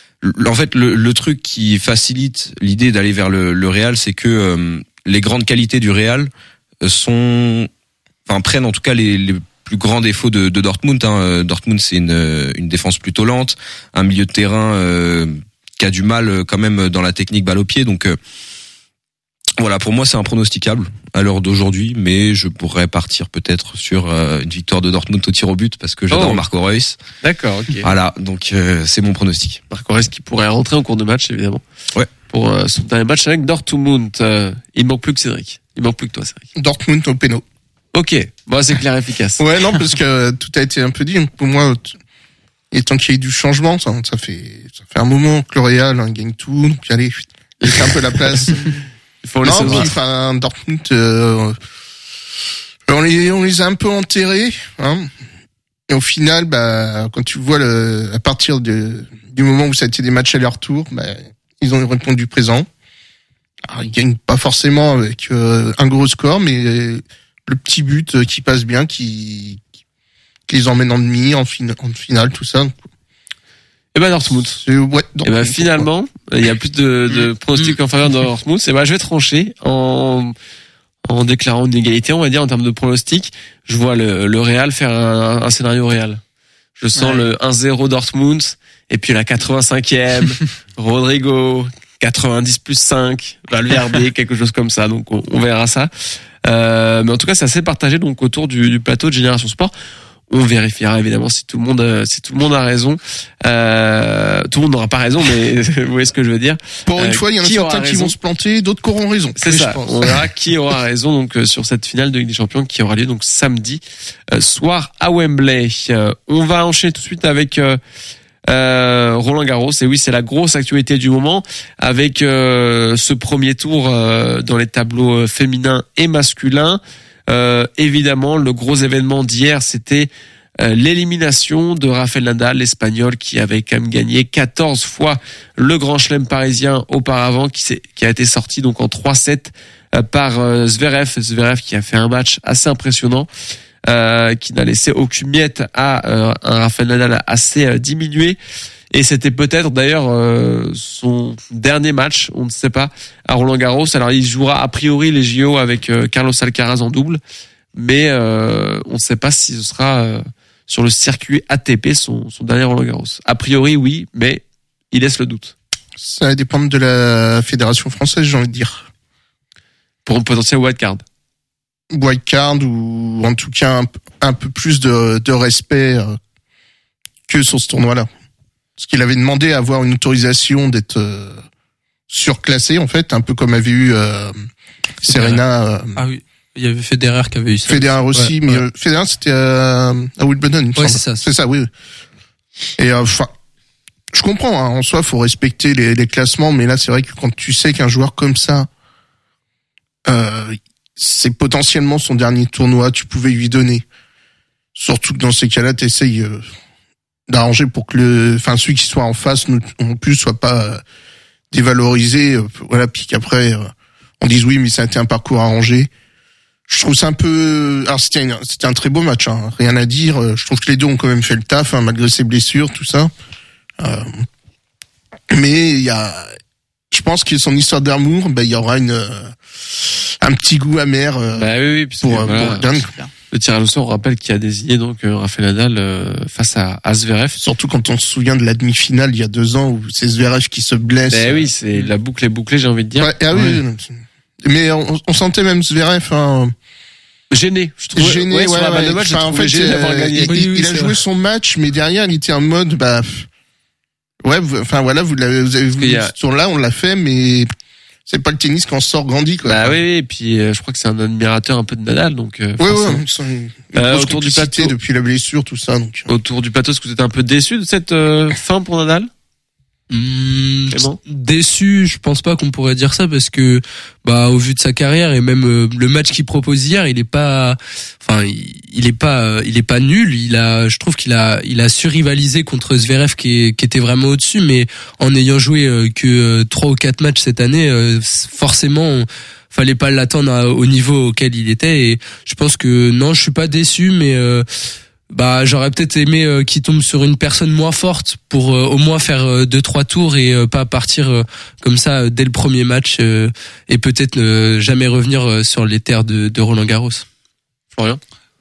en fait, le, le truc qui facilite l'idée d'aller vers le, le Real, c'est que euh, les grandes qualités du Real sont Enfin, prennent en tout cas les, les plus grands défauts de, de Dortmund. Hein. Dortmund, c'est une, une défense plutôt lente, un milieu de terrain euh, qui a du mal quand même dans la technique balle au pied. Donc euh, voilà, pour moi, c'est impronosticable à l'heure d'aujourd'hui, mais je pourrais partir peut-être sur euh, une victoire de Dortmund au tir au but parce que j'adore Oh. Marco Reus. D'accord, ok. Voilà, donc euh, c'est mon pronostic. Marco Reus qui pourrait rentrer en cours de match, évidemment. Ouais. Pour euh, son dernier match avec Dortmund. Euh, il manque plus que Cédric. Il manque plus que toi, Cédric. Dortmund au péno. Ok. Bon, c'est clair et efficace. Ouais, non, parce que tout a été un peu dit. Pour moi, t- et tant qu'il y a eu du changement, ça, ça fait, ça fait un moment que le Real hein, gagne tout. Donc allez, il fait un peu la place. Il faut laisser Non, le puis, droit. enfin, Dortmund, euh, on les, on les a un peu enterrés, hein. Et au final, bah, quand tu vois le, à partir de, du moment où ça a été des matchs aller-retour, bah, ils ont répondu présent. Alors, ils gagnent pas forcément avec euh, un gros score, mais euh, le petit but euh, qui passe bien, qui, qui, qui les emmène en demi, en, fin, en finale, tout ça. Et ben Dortmund. C'est, ouais, Et Dortmund, ben finalement, il y a plus de, de pronostics en faveur de Dortmund. Et ben je vais trancher en en déclarant une égalité, on va dire en termes de pronostics. Je vois le le Real faire un, un scénario Real. Je sens Ouais. le un zéro Dortmund et puis la quatre-vingt-cinquième Rodrigo quatre-vingt-dix plus cinq Valverde quelque chose comme ça. Donc on, on verra ça. Euh, mais en tout cas, c'est assez partagé donc autour du, du plateau de Génération Sport. On vérifiera évidemment si tout le monde euh, si tout le monde a raison. Euh, tout le monde n'aura pas raison, mais vous voyez ce que je veux dire. Pour une Euh, fois, il y en a qui aura certains qui raison vont se planter, d'autres qui auront raison. C'est Mais ça. je pense. On verra qui aura raison donc euh, sur cette finale de Ligue des Champions qui aura lieu donc samedi euh, soir à Wembley. Euh, on va enchaîner tout de suite avec euh, euh, Roland Garros. Et oui, c'est la grosse actualité du moment avec euh, ce premier tour euh, dans les tableaux euh, féminins et masculins. Euh, évidemment, le gros événement d'hier, c'était euh, l'élimination de Rafael Nadal, l'Espagnol, qui avait quand même gagné quatorze fois le Grand Chelem parisien auparavant, qui, s'est, qui a été sorti donc en trois sept euh, par euh, Zverev. Zverev qui a fait un match assez impressionnant, euh, qui n'a laissé aucune miette à euh, un Rafael Nadal assez euh, diminué. Et c'était peut-être d'ailleurs euh, son dernier match, on ne sait pas, à Roland Garros. Alors il jouera a priori les J O avec euh, Carlos Alcaraz en double, mais euh, on ne sait pas si ce sera euh, sur le circuit A T P son, son dernier Roland Garros. A priori oui, mais il laisse le doute. Ça va dépendre de la fédération française, j'ai envie de dire. Pour un potentiel wildcard. Wildcard ou en tout cas un, p- un peu plus de, de respect euh, que sur ce tournoi-là. Parce qu'il avait demandé à avoir une autorisation d'être euh, surclassé, en fait, un peu comme avait eu euh, Serena, euh, Ah oui, il y avait Federer qui avait eu ça. Federer aussi, Ouais, mais ouais. euh, Federer c'était à, à Wimbledon, il me Ouais, semble. c'est ça. C'est ça, oui. oui. Et euh, enfin, je comprends, hein, en soi, faut respecter les, les classements, mais là, c'est vrai que quand tu sais qu'un joueur comme ça, euh, c'est potentiellement son dernier tournoi, tu pouvais lui donner. Surtout que dans ces cas-là, t'essayes euh, d'arranger pour que le, enfin, celui qui soit en face non non plus soit pas euh, dévalorisé, euh, voilà, puis qu'après euh, on dise oui, mais ça a été un parcours arrangé. Je trouve ça un peu, alors c'était un, c'était un très beau match, hein, rien à dire. Euh, Je trouve que les deux ont quand même fait le taf, hein, malgré ses blessures, tout ça. Euh, mais il y a, je pense que son histoire d'amour, ben il y aura une euh, un petit goût amer euh, Bah oui, oui, parce pour, que, euh, voilà, pour Dan. le tirage au sort, on rappelle qu'il a désigné donc euh, Rafael Nadal euh, face à, à Zverev. Surtout quand on se souvient de la demi-finale il y a deux ans où c'est Zverev qui se blesse. Ben oui, c'est la boucle est bouclée, j'ai envie de dire. Ouais, ah oui, Ouais. oui. Mais on, on sentait même Zverev hein, Gêné, je trouve. gêné. Ouais, sur ouais, la balle ouais. de match, j'ai Enfin, en trouvé fait, gêné d'avoir euh, gagné. il, Oui, il- oui, il a c'est joué vrai. son match, mais derrière, il était en mode, bah, pff, ouais, vous- enfin voilà, vous l'avez, vous avez vu qu'il y a- ce tour-là, on l'a fait, mais c'est pas le tennis qu'on sort grandi, quoi. Bah oui, oui, et puis euh, je crois que c'est un admirateur un peu de Nadal, donc euh, Ouais, forcément. ouais, ils sont une Euh, grosse autour du complicité plateau. depuis la blessure, tout ça, donc. Autour du plateau, est-ce que vous êtes un peu déçu de cette euh, fin pour Nadal? Mmh, Clément déçu, je pense pas qu'on pourrait dire ça parce que bah au vu de sa carrière et même euh, le match qu'il propose hier, il est pas enfin il, il est pas euh, il est pas nul, il a je trouve qu'il a il a surrivalisé contre Zverev qui est, qui était vraiment au-dessus, mais en ayant joué euh, que euh, trois ou quatre matchs cette année, euh, forcément on, fallait pas l'attendre à- au niveau auquel il était, et je pense que non, je suis pas déçu, mais euh, bah j'aurais peut-être aimé euh, qu'il tombe sur une personne moins forte pour euh, au moins faire euh, deux trois tours et euh, pas partir euh, comme ça euh, dès le premier match euh, et peut-être ne jamais revenir euh, sur les terres de, de Roland Garros. Florian?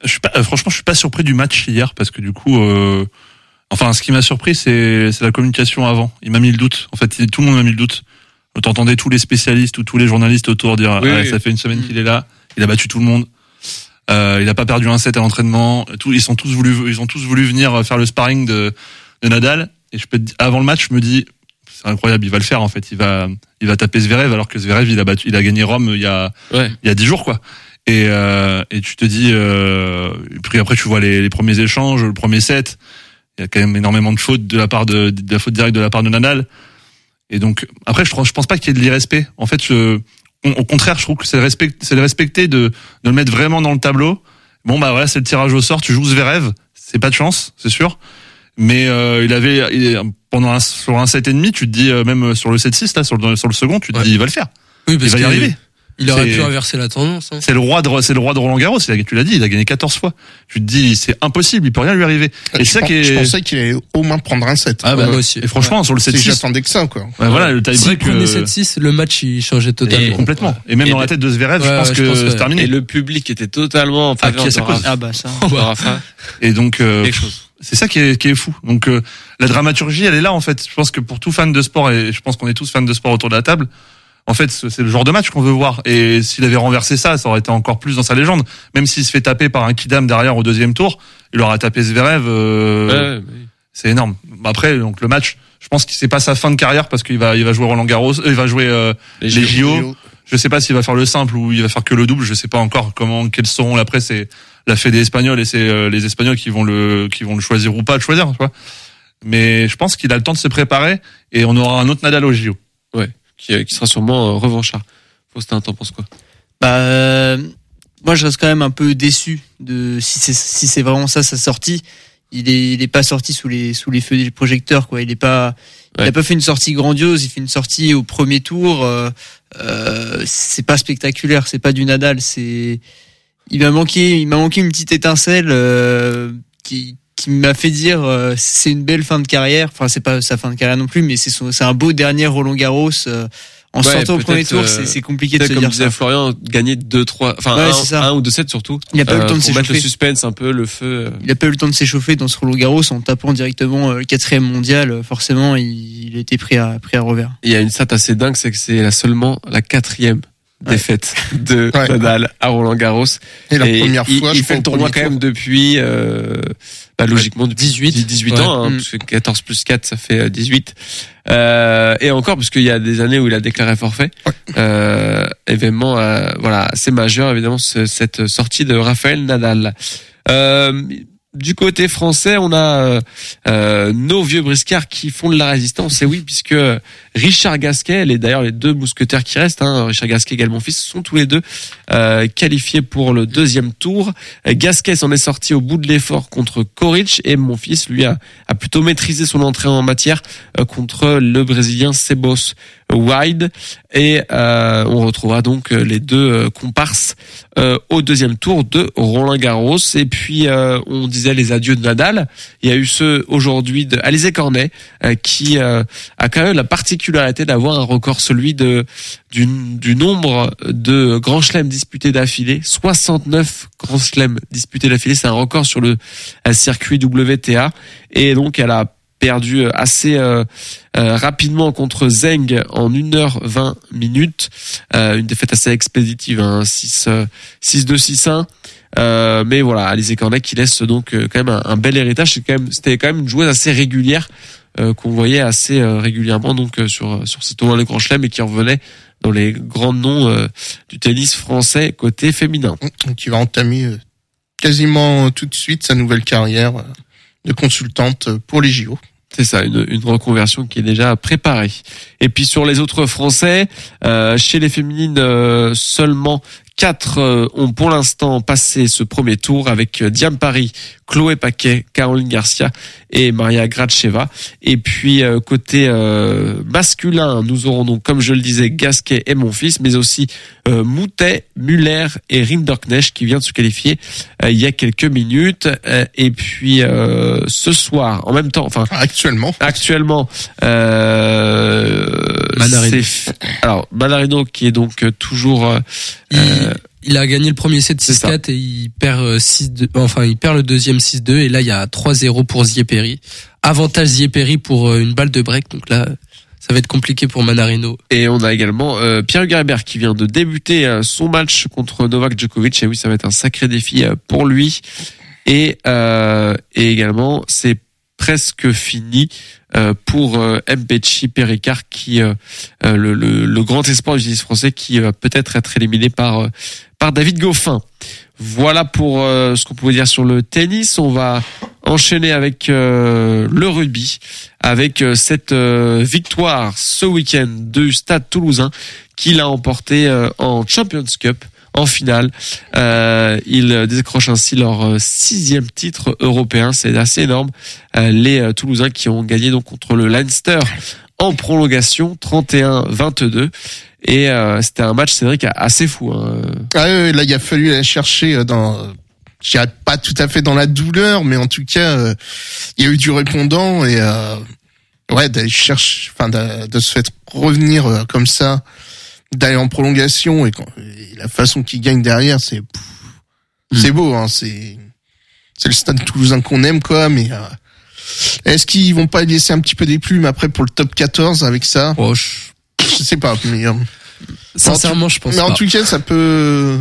Je suis pas, euh, franchement, je suis pas surpris du match hier parce que du coup, euh, enfin, ce qui m'a surpris, c'est, c'est la communication avant. Il m'a mis le doute. En fait, tout le monde m'a mis le doute. T'entendais tous les spécialistes ou tous les journalistes autour dire, oui, ah, oui. ça fait une semaine qu'il est là, il a battu tout le monde. Euh, il a pas perdu un set à l'entraînement. Tout, ils sont tous voulu, ils ont tous voulu venir faire le sparring de, de Nadal. Et je peux, te, avant le match, je me dis, c'est incroyable, il va le faire en fait. Il va, il va taper Zverev alors que Zverev, il a battu, il a gagné Rome il y a, Ouais. il y a dix jours quoi. Et euh, et tu te dis, euh, et puis après tu vois les, les premiers échanges, le premier set, il y a quand même énormément de fautes de la part de, de la faute directe de la part de Nadal. Et donc après je je pense pas qu'il y ait de l'irrespect. En fait, je, au contraire, je trouve que c'est le respect, c'est le respecter de de le mettre vraiment dans le tableau. Bon bah voilà, c'est le tirage au sort. Tu joues Zverev, c'est pas de chance, c'est sûr. Mais euh, il avait il, pendant un, sur un set et demi, tu te dis euh, même sur le sept six là, sur le sur le second, tu te Ouais. dis il va le faire. Oui, parce il va y que arriver. il aurait C'est- pu inverser la tendance. Hein. C'est le roi de c'est le roi de Roland Garros. Il a, tu l'as dit, il a gagné quatorze fois. Tu te dis c'est impossible, il peut rien lui arriver. Et je, c'est ça pen- qui est. je pensais qu'il allait au moins prendre un set. Ah bah, moi aussi. Et franchement sur le sept C'est- six, J'attendais que ça, quoi. ouais, voilà le tie S'il break prenait euh, sept six, le match il changeait totalement. complètement. Et même Et dans le- la tête de Zverev, Ouais, je pense ouais, que je pense, ouais. c'est terminé. Et le public était totalement en faveur qui a de sa cause. Rafa. Ah bah ça. de Rafa. Et donc euh, Quelque chose. c'est ça qui est qui est fou. Donc euh, la dramaturgie, elle est là en fait. Je pense que pour tout fan de sport, et je pense qu'on est tous fans de sport autour de la table, en fait c'est le genre de match qu'on veut voir. Et s'il avait renversé ça, ça aurait été encore plus dans sa légende. Même s'il se fait taper par un Kidam derrière au deuxième tour, il aura tapé Zverev. Euh, Ouais, ouais, oui. C'est énorme. Après, donc le match, je pense que c'est pas sa fin de carrière parce qu'il va, il va jouer Roland Garros, euh, il va jouer euh, les, J O. Je sais pas s'il va faire le simple ou il va faire que le double. Je sais pas encore comment, quels seront. Après, c'est la Fédé espagnole et c'est euh, les Espagnols qui vont le, qui vont le choisir ou pas le choisir, tu vois. Mais je pense qu'il a le temps de se préparer et on aura un autre Nadal au J O. Qui, qui sera sûrement euh, revanchard. Faustin, t'en penses quoi? Bah, euh, moi, je reste quand même un peu déçu de si c'est si c'est vraiment ça sa sortie. Il est il est pas sorti sous les sous les feux des projecteurs quoi. Il est pas il Ouais. a pas fait une sortie grandiose. Il fait une sortie au premier tour. Euh, euh, c'est pas spectaculaire. C'est pas du Nadal. C'est il m'a manqué il m'a manqué une petite étincelle euh, qui qui m'a fait dire euh, c'est une belle fin de carrière. Enfin c'est pas sa fin de carrière non plus, mais c'est son, c'est un beau dernier Roland Garros. Euh, en Ouais, sortant au premier peut-être, tour, euh, c'est c'est compliqué de Peut-être se comme dire disait ça. Florian, gagner deux, trois, enfin Ouais, un, c'est ça. un ou deux sets surtout. Il a pas eu le temps de pour mettre le s'échauffer. suspense un peu, le feu. euh. Il a pas eu le temps de s'échauffer dans ce Roland Garros en tapant directement euh, le quatrième mondial. euh, Forcément, il, il a été pris à pris à revers. Il y a une stat assez dingue, c'est que c'est la seulement la quatrième Ouais. défaite de Ouais. Nadal à Roland Garros. Et la Et première il, fois, il je fait crois, le au tournoi premier quand même tour. depuis, euh, bah, logiquement, depuis dix-huit. dix-huit Ouais. ans, hein, Mm. parce que quatorze plus quatre, ça fait euh, dix-huit. Euh, et encore, parce qu'il y a des années où il a déclaré forfait. Euh, événement, euh, voilà, assez majeur, évidemment, ce- cette sortie de Rafael Nadal. Euh, du côté français, on a euh, euh, nos vieux briscards qui font de la résistance. Et oui, puisque Richard Gasquet, et d'ailleurs les deux mousquetaires qui restent, hein, Richard Gasquet et Gaël Monfils, sont tous les deux euh, qualifiés pour le deuxième tour. Euh, Gasquet s'en est sorti au bout de l'effort contre Coric et Monfils, lui, a, a plutôt maîtrisé son entrée en matière euh, contre le Brésilien Sebos Wide. Et euh, on retrouvera donc euh, les deux euh, comparses euh, au deuxième tour de Roland Garros. Et puis euh, on disait les adieux de Nadal. Il y a eu ceux aujourd'hui de Alizé Cornet euh, qui euh, a quand même la particularité d'avoir un record, celui de du, du nombre de grands chelems disputés d'affilée. soixante-neuf grands chelems disputés d'affilée, c'est un record sur le euh, circuit W T A. Et donc elle a perdu assez euh, euh, rapidement contre Zeng en une heure vingt minutes. Euh, une défaite assez expéditive, hein, six deux six un. Euh, mais voilà, Alizé Cornet qui laisse donc euh, quand même un, un bel héritage. C'est quand même, c'était quand même une joueuse assez régulière euh, qu'on voyait assez euh, régulièrement donc euh, sur sur ces tournois de Grand Chelem et qui revenait dans les grands noms euh, du tennis français côté féminin. Qui va entamer euh, quasiment tout de suite sa nouvelle carrière euh, de consultante pour les J O. C'est ça, une, une reconversion qui est déjà préparée. Et puis sur les autres Français, euh, chez les féminines, euh, seulement quatre euh, ont pour l'instant passé ce premier tour avec euh, Diane Paris, Chloé Paquet, Caroline Garcia et Maria Gracheva. Et puis euh, côté euh, masculin, nous aurons donc, comme je le disais, Gasquet et Monfils, mais aussi euh, Moutet, Muller et Rinderknecht qui vient de se qualifier euh, il y a quelques minutes. Euh, et puis euh, ce soir, en même temps, enfin Actuellement. actuellement, euh, Manarino. c'est- alors Manarino qui est donc toujours euh, euh, Il a gagné le premier set six quatre et il perd six deux, enfin il perd le deuxième six deux et là il y a trois zéro pour Zieperi. Avantage Zieperi pour une balle de break, donc là ça va être compliqué pour Manarino. Et on a également euh, Pierre-Hugues Herbert qui vient de débuter euh, son match contre Novak Djokovic. Et oui, ça va être un sacré défi euh, pour lui. Et, euh, et également, c'est presque fini euh, pour euh, Mpetshi Perricard, qui euh, euh, le, le, le grand espoir du tennis français, qui va peut-être être éliminé par euh, par David Goffin. Voilà pour euh, ce qu'on pouvait dire sur le tennis. On va enchaîner avec euh, le rugby, avec euh, cette euh, victoire ce week-end du Stade Toulousain qui l'a emporté euh, en Champions Cup en finale. Euh, ils décrochent ainsi leur sixième titre européen, c'est assez énorme. Euh, les euh, Toulousains qui ont gagné donc contre le Leinster en prolongation, trente et un vingt-deux. Et euh, c'était un match, Cédric, assez fou. Hein. Ah oui, là, il a fallu aller chercher dans, je dirais pas tout à fait dans la douleur, mais en tout cas, euh, il y a eu du répondant et euh, ouais, d'aller chercher, enfin, de, de se faire revenir euh, comme ça, d'aller en prolongation et, quand, et la façon qu'il gagne derrière, c'est pff, mmh. c'est beau, hein, c'est c'est le Stade Toulousain qu'on aime, quoi, mais euh, est-ce qu'ils vont pas laisser un petit peu des plumes après pour le top quatorze avec ça? Oh, je... je sais pas, mais euh, sincèrement, je pense mais pas. en tout cas, ça peut,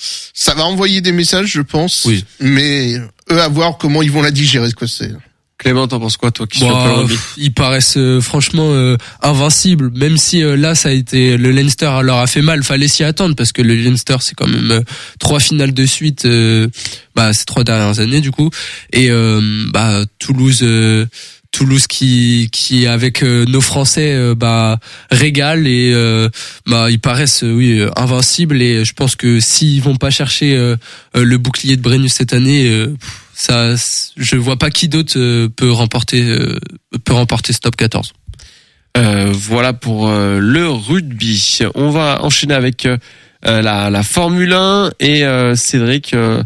ça va envoyer des messages, je pense. Oui. Mais eux, à voir comment ils vont la digérer, ce que c'est. Clément, t'en penses quoi, toi, qui bah, suis un peu le rugby? Ils paraissent euh, franchement euh, invincibles, même si euh, là, ça a été, le Leinster leur a fait mal. Fallait s'y attendre parce que le Leinster, c'est quand même euh, trois finales de suite, euh, bah ces trois dernières années du coup. Et euh, bah Toulouse. Euh, Toulouse qui qui avec euh, nos Français euh, bah régale et euh, bah ils paraissent euh, oui invincibles et je pense que s'ils vont pas chercher euh, euh, le bouclier de Brennus cette année, euh, ça je vois pas qui d'autre euh, peut remporter euh, peut remporter ce top quatorze. Euh, voilà pour euh, le rugby. On va enchaîner avec euh, la la Formule un et euh, Cédric, euh,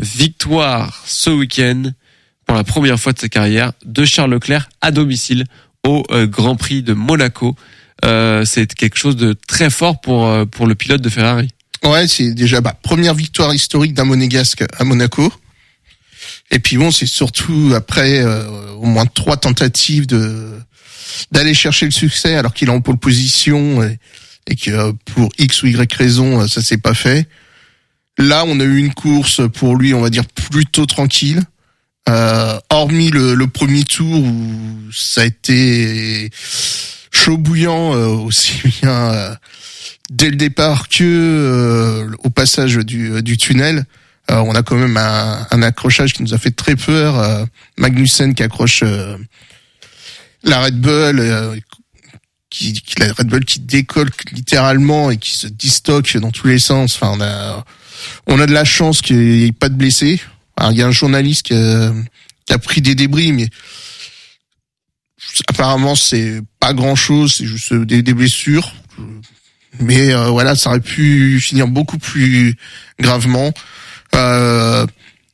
victoire ce week-end pour la première fois de sa carrière de Charles Leclerc à domicile au euh, Grand Prix de Monaco. Euh, c'est quelque chose de très fort pour euh, pour le pilote de Ferrari. Ouais, c'est déjà bah, première victoire historique d'un Monégasque à Monaco. Et puis bon, c'est surtout après euh, au moins trois tentatives de d'aller chercher le succès alors qu'il est en pole position et, et que pour X ou Y raison ça s'est pas fait. Là, on a eu une course pour lui, on va dire plutôt tranquille. Euh, hormis le, le premier tour où ça a été chaud bouillant euh, aussi bien euh, dès le départ que euh, au passage du, du tunnel, euh, on a quand même un, un accrochage qui nous a fait très peur. Euh, Magnussen qui accroche euh, la Red Bull, euh, qui, qui la Red Bull qui décolle littéralement et qui se distocke dans tous les sens. Enfin, on a on a de la chance qu'il n'y ait pas de blessés. Alors, il y a un journaliste qui a, qui a pris des débris, mais apparemment c'est pas grand chose, c'est juste des, des blessures. Mais euh, voilà, ça aurait pu finir beaucoup plus gravement. Euh,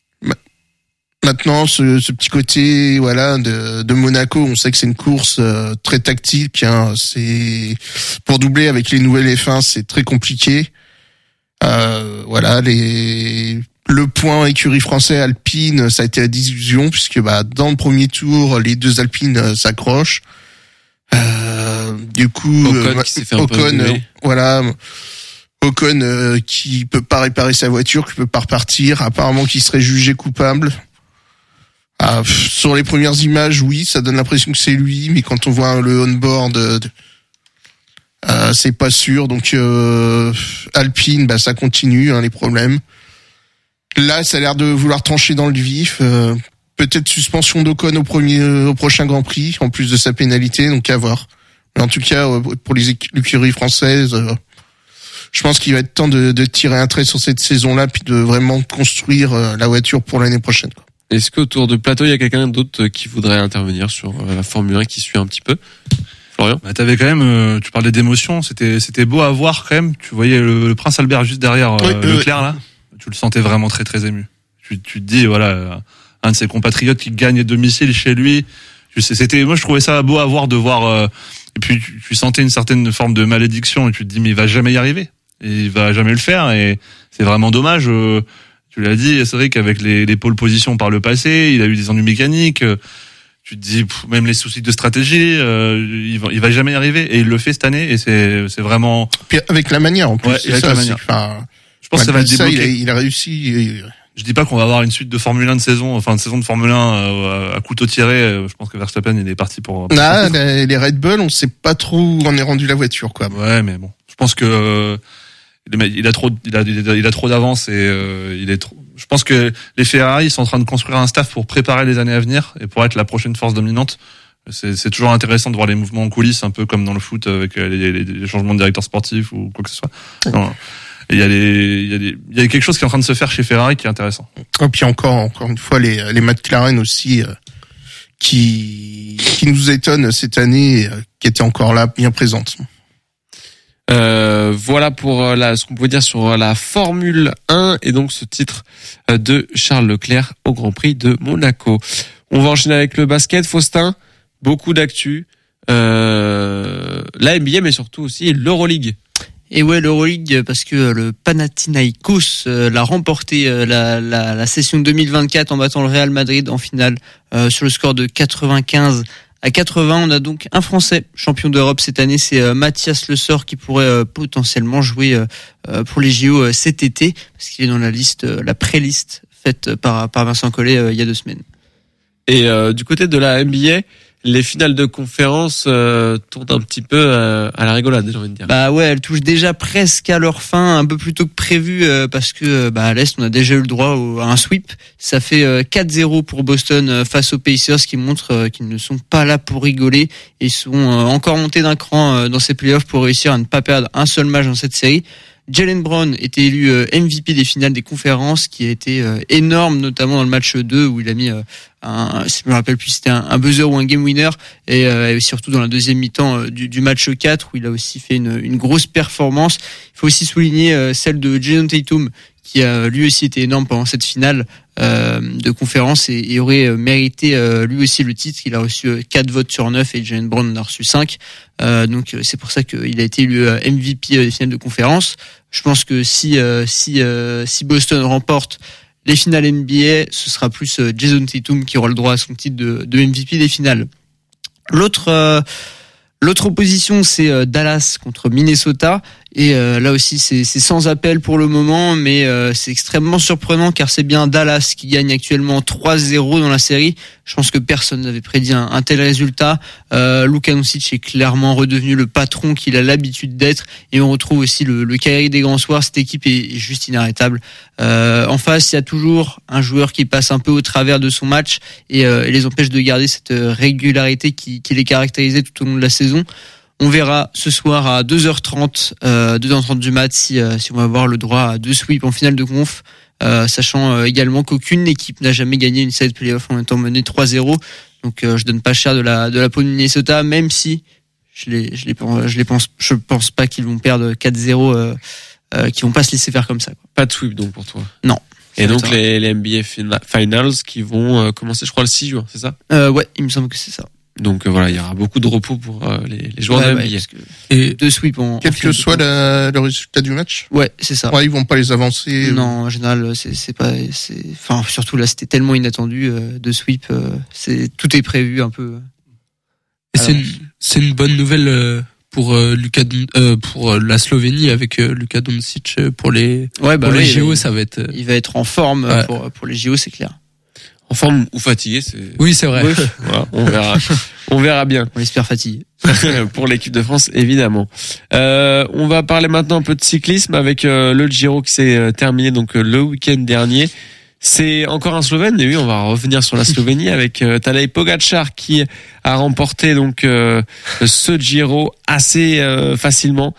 maintenant, ce, ce petit côté, voilà, de, de Monaco, on sait que c'est une course euh, très tactique. Hein, c'est pour doubler avec les nouvelles F un, c'est très compliqué. Euh, voilà, les le point écurie français Alpine, ça a été la désillusion puisque bah dans le premier tour, les deux Alpines euh, s'accrochent. Euh, du coup, Ocon euh, qui s'est fait Ocon, un peu euh, voilà, Ocon euh, qui peut pas réparer sa voiture, qui peut pas repartir, apparemment qui serait jugé coupable. Ah, pff, sur les premières images, oui, ça donne l'impression que c'est lui, mais quand on voit le on-board, euh, euh, c'est pas sûr. Donc euh, Alpine, bah ça continue hein, les problèmes. Là, ça a l'air de vouloir trancher dans le vif. Euh, peut-être suspension d'Ocon au premier, au prochain Grand Prix, en plus de sa pénalité, donc à voir. Mais en tout cas, pour les écuries françaises, euh, je pense qu'il va être temps de, de tirer un trait sur cette saison-là, puis de vraiment construire euh, la voiture pour l'année prochaine, quoi. Est-ce qu'autour de plateau, il y a quelqu'un d'autre qui voudrait intervenir sur la Formule un qui suit un petit peu? Florian? Bah, t'avais quand même, euh, tu parlais d'émotion, c'était, c'était beau à voir quand même. Tu voyais le, le Prince Albert juste derrière euh, oui, Leclerc, oui. Là. Tu le sentais vraiment très très ému. Tu, tu te dis, voilà, un de ses compatriotes qui gagne à domicile chez lui. Je sais, c'était, moi je trouvais ça beau à voir de voir, euh, et puis tu, tu sentais une certaine forme de malédiction et tu te dis, mais il va jamais y arriver. Et il va jamais le faire et c'est vraiment dommage. Euh, tu l'as dit, c'est vrai qu'avec les, les pôles positions par le passé, il a eu des ennuis mécaniques. Euh, tu te dis, pff, même les soucis de stratégie, euh, il va, il va jamais y arriver et il le fait cette année et c'est, c'est vraiment. Puis avec la manière en plus. Ouais, c'est avec ça, la manière. c'est, enfin, je pense que ça va être ça, débloqué. il, a, il a réussi. Et... Je dis pas qu'on va avoir une suite de Formule un de saison, enfin de saison de Formule un euh, à couteau tiré. Je pense que Verstappen il est parti pour. pour ah, les, les Red Bull, on sait pas trop où on est rendu la voiture, quoi. Ouais, mais bon, je pense que euh, il a trop, il a, il a, il a trop d'avance et euh, il est trop. Je pense que les Ferrari sont en train de construire un staff pour préparer les années à venir et pour être la prochaine force dominante. C'est, c'est toujours intéressant de voir les mouvements en coulisses, un peu comme dans le foot avec les, les, les changements de directeur sportif ou quoi que ce soit. Non. Il y a les, il y a des, il y a quelque chose qui est en train de se faire chez Ferrari qui est intéressant. Et puis encore, encore une fois, les, les McLaren aussi, euh, qui, qui nous étonnent cette année, euh, qui étaient encore là, bien présentes. Euh, voilà pour la, ce qu'on peut dire sur la Formule un et donc ce titre de Charles Leclerc au Grand Prix de Monaco. On va enchaîner avec le basket, Faustin. Beaucoup d'actu. Euh, la N B A, mais surtout aussi l'Euroleague. Et ouais, l'Euroleague, parce que le Panathinaikos euh, l'a remporté euh, la, la, la session deux mille vingt-quatre en battant le Real Madrid en finale euh, sur le score de quatre-vingt-quinze à quatre-vingts. On a donc un Français champion d'Europe cette année, c'est euh, Mathias Le Sort qui pourrait euh, potentiellement jouer euh, euh, pour les J O euh, cet été, parce qu'il est dans la liste, euh, la pré-liste faite par, par Vincent Collet euh, il y a deux semaines. Et euh, du côté de la N B A, les finales de conférence euh, tournent un petit peu euh, à la rigolade, j'ai envie de dire. Bah ouais, elles touchent déjà presque à leur fin, un peu plus tôt que prévu, euh, parce que bah à l'Est, on a déjà eu le droit au, à un sweep. Ça fait euh, quatre zéro pour Boston euh, face aux Pacers, qui montrent euh, qu'ils ne sont pas là pour rigoler et sont euh, encore montés d'un cran euh, dans ces playoffs pour réussir à ne pas perdre un seul match dans cette série. Jaylen Brown était élu euh, M V P des finales des conférences, qui a été euh, énorme, notamment dans le match deux où il a mis euh, un, si je me rappelle plus, c'était un, un buzzer ou un game winner, et, euh, et surtout dans la deuxième mi-temps euh, du, du match quatre où il a aussi fait une, une grosse performance. Il faut aussi souligner euh, celle de Jason Tatum, qui a lui aussi été énorme pendant cette finale euh, de conférence et, et aurait mérité euh, lui aussi le titre. Il a reçu euh, quatre votes sur neuf et Jaylen Brown en a reçu cinq. Euh, donc c'est pour ça qu'il a été élu euh, M V P des finales de conférence. Je pense que si euh, si euh, si Boston remporte les finales N B A, ce sera plus euh, Jason Tatum qui aura le droit à son titre de, de M V P des finales. L'autre euh, l'autre opposition, c'est euh, Dallas contre Minnesota. Et euh, là aussi, c'est, c'est sans appel pour le moment, mais euh, c'est extrêmement surprenant car c'est bien Dallas qui gagne actuellement trois zéro dans la série. Je pense que personne n'avait prédit un, un tel résultat. Euh, Luka Doncic est clairement redevenu le patron qu'il a l'habitude d'être, et on retrouve aussi le, le Kyrie des grands soirs. Cette équipe est, est juste inarrêtable. Euh, en face, il y a toujours un joueur qui passe un peu au travers de son match et, euh, et les empêche de garder cette régularité qui, qui les caractérisait tout au long de la saison. On verra ce soir à deux heures trente, euh, deux heures trente du mat, si, euh, si on va avoir le droit à deux sweeps en finale de conf, euh, sachant euh, également qu'aucune équipe n'a jamais gagné une série de playoff en étant menée trois zéro. Donc euh, je donne pas cher de la de la peau de Minnesota, même si je les je les je les pense je pense pas qu'ils vont perdre quatre zéro, euh, euh, qu'ils vont pas se laisser faire comme ça, quoi. Pas de sweep donc pour toi. Non. Et donc les, les N B A Finals qui vont euh, commencer, je crois, le six juin, c'est ça? Euh, ouais, il me semble que c'est ça. Donc euh, voilà, il y aura beaucoup de repos pour euh, les, les joueurs ouais, de ouais, N B A. Que... Et deux sweeps en quel que soit la, le résultat du match. Ouais, c'est ça. Ouais, ils vont pas les avancer. Non, en général, c'est, c'est pas, c'est, enfin, surtout là, c'était tellement inattendu, euh, deux sweeps, euh, c'est, tout est prévu un peu. Et c'est une, c'est une bonne nouvelle euh, pour euh, Luka, euh, pour euh, la Slovénie avec euh, Luka Doncic euh, pour les, ouais, bah pour ouais, les J O, il, ça va être. Euh... Il va être en forme ouais. pour pour les J O, c'est clair. En forme ou fatigué, c'est. Oui, c'est vrai. Oui. Voilà, on verra, on verra bien. On l'espère fatigué. Pour l'équipe de France, évidemment. Euh, on va parler maintenant un peu de cyclisme avec euh, le Giro qui s'est euh, terminé donc euh, le week-end dernier. C'est encore un Slovène, et oui, on va revenir sur la Slovénie avec euh, Tadej Pogačar qui a remporté donc euh, ce Giro assez euh, facilement.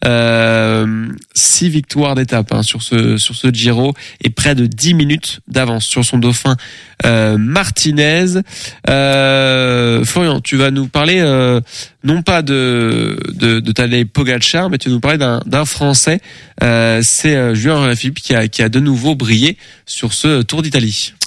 Euh, six victoires d'étape hein, sur ce sur ce Giro et près de dix minutes d'avance sur son dauphin euh, Martinez. Euh, Florian, tu vas nous parler euh, non pas de de, de Tadej Pogačar, mais tu vas nous parler d'un d'un Français. Euh, c'est euh, Julien Alaphilippe qui a qui a de nouveau brillé sur ce Tour d'Italie.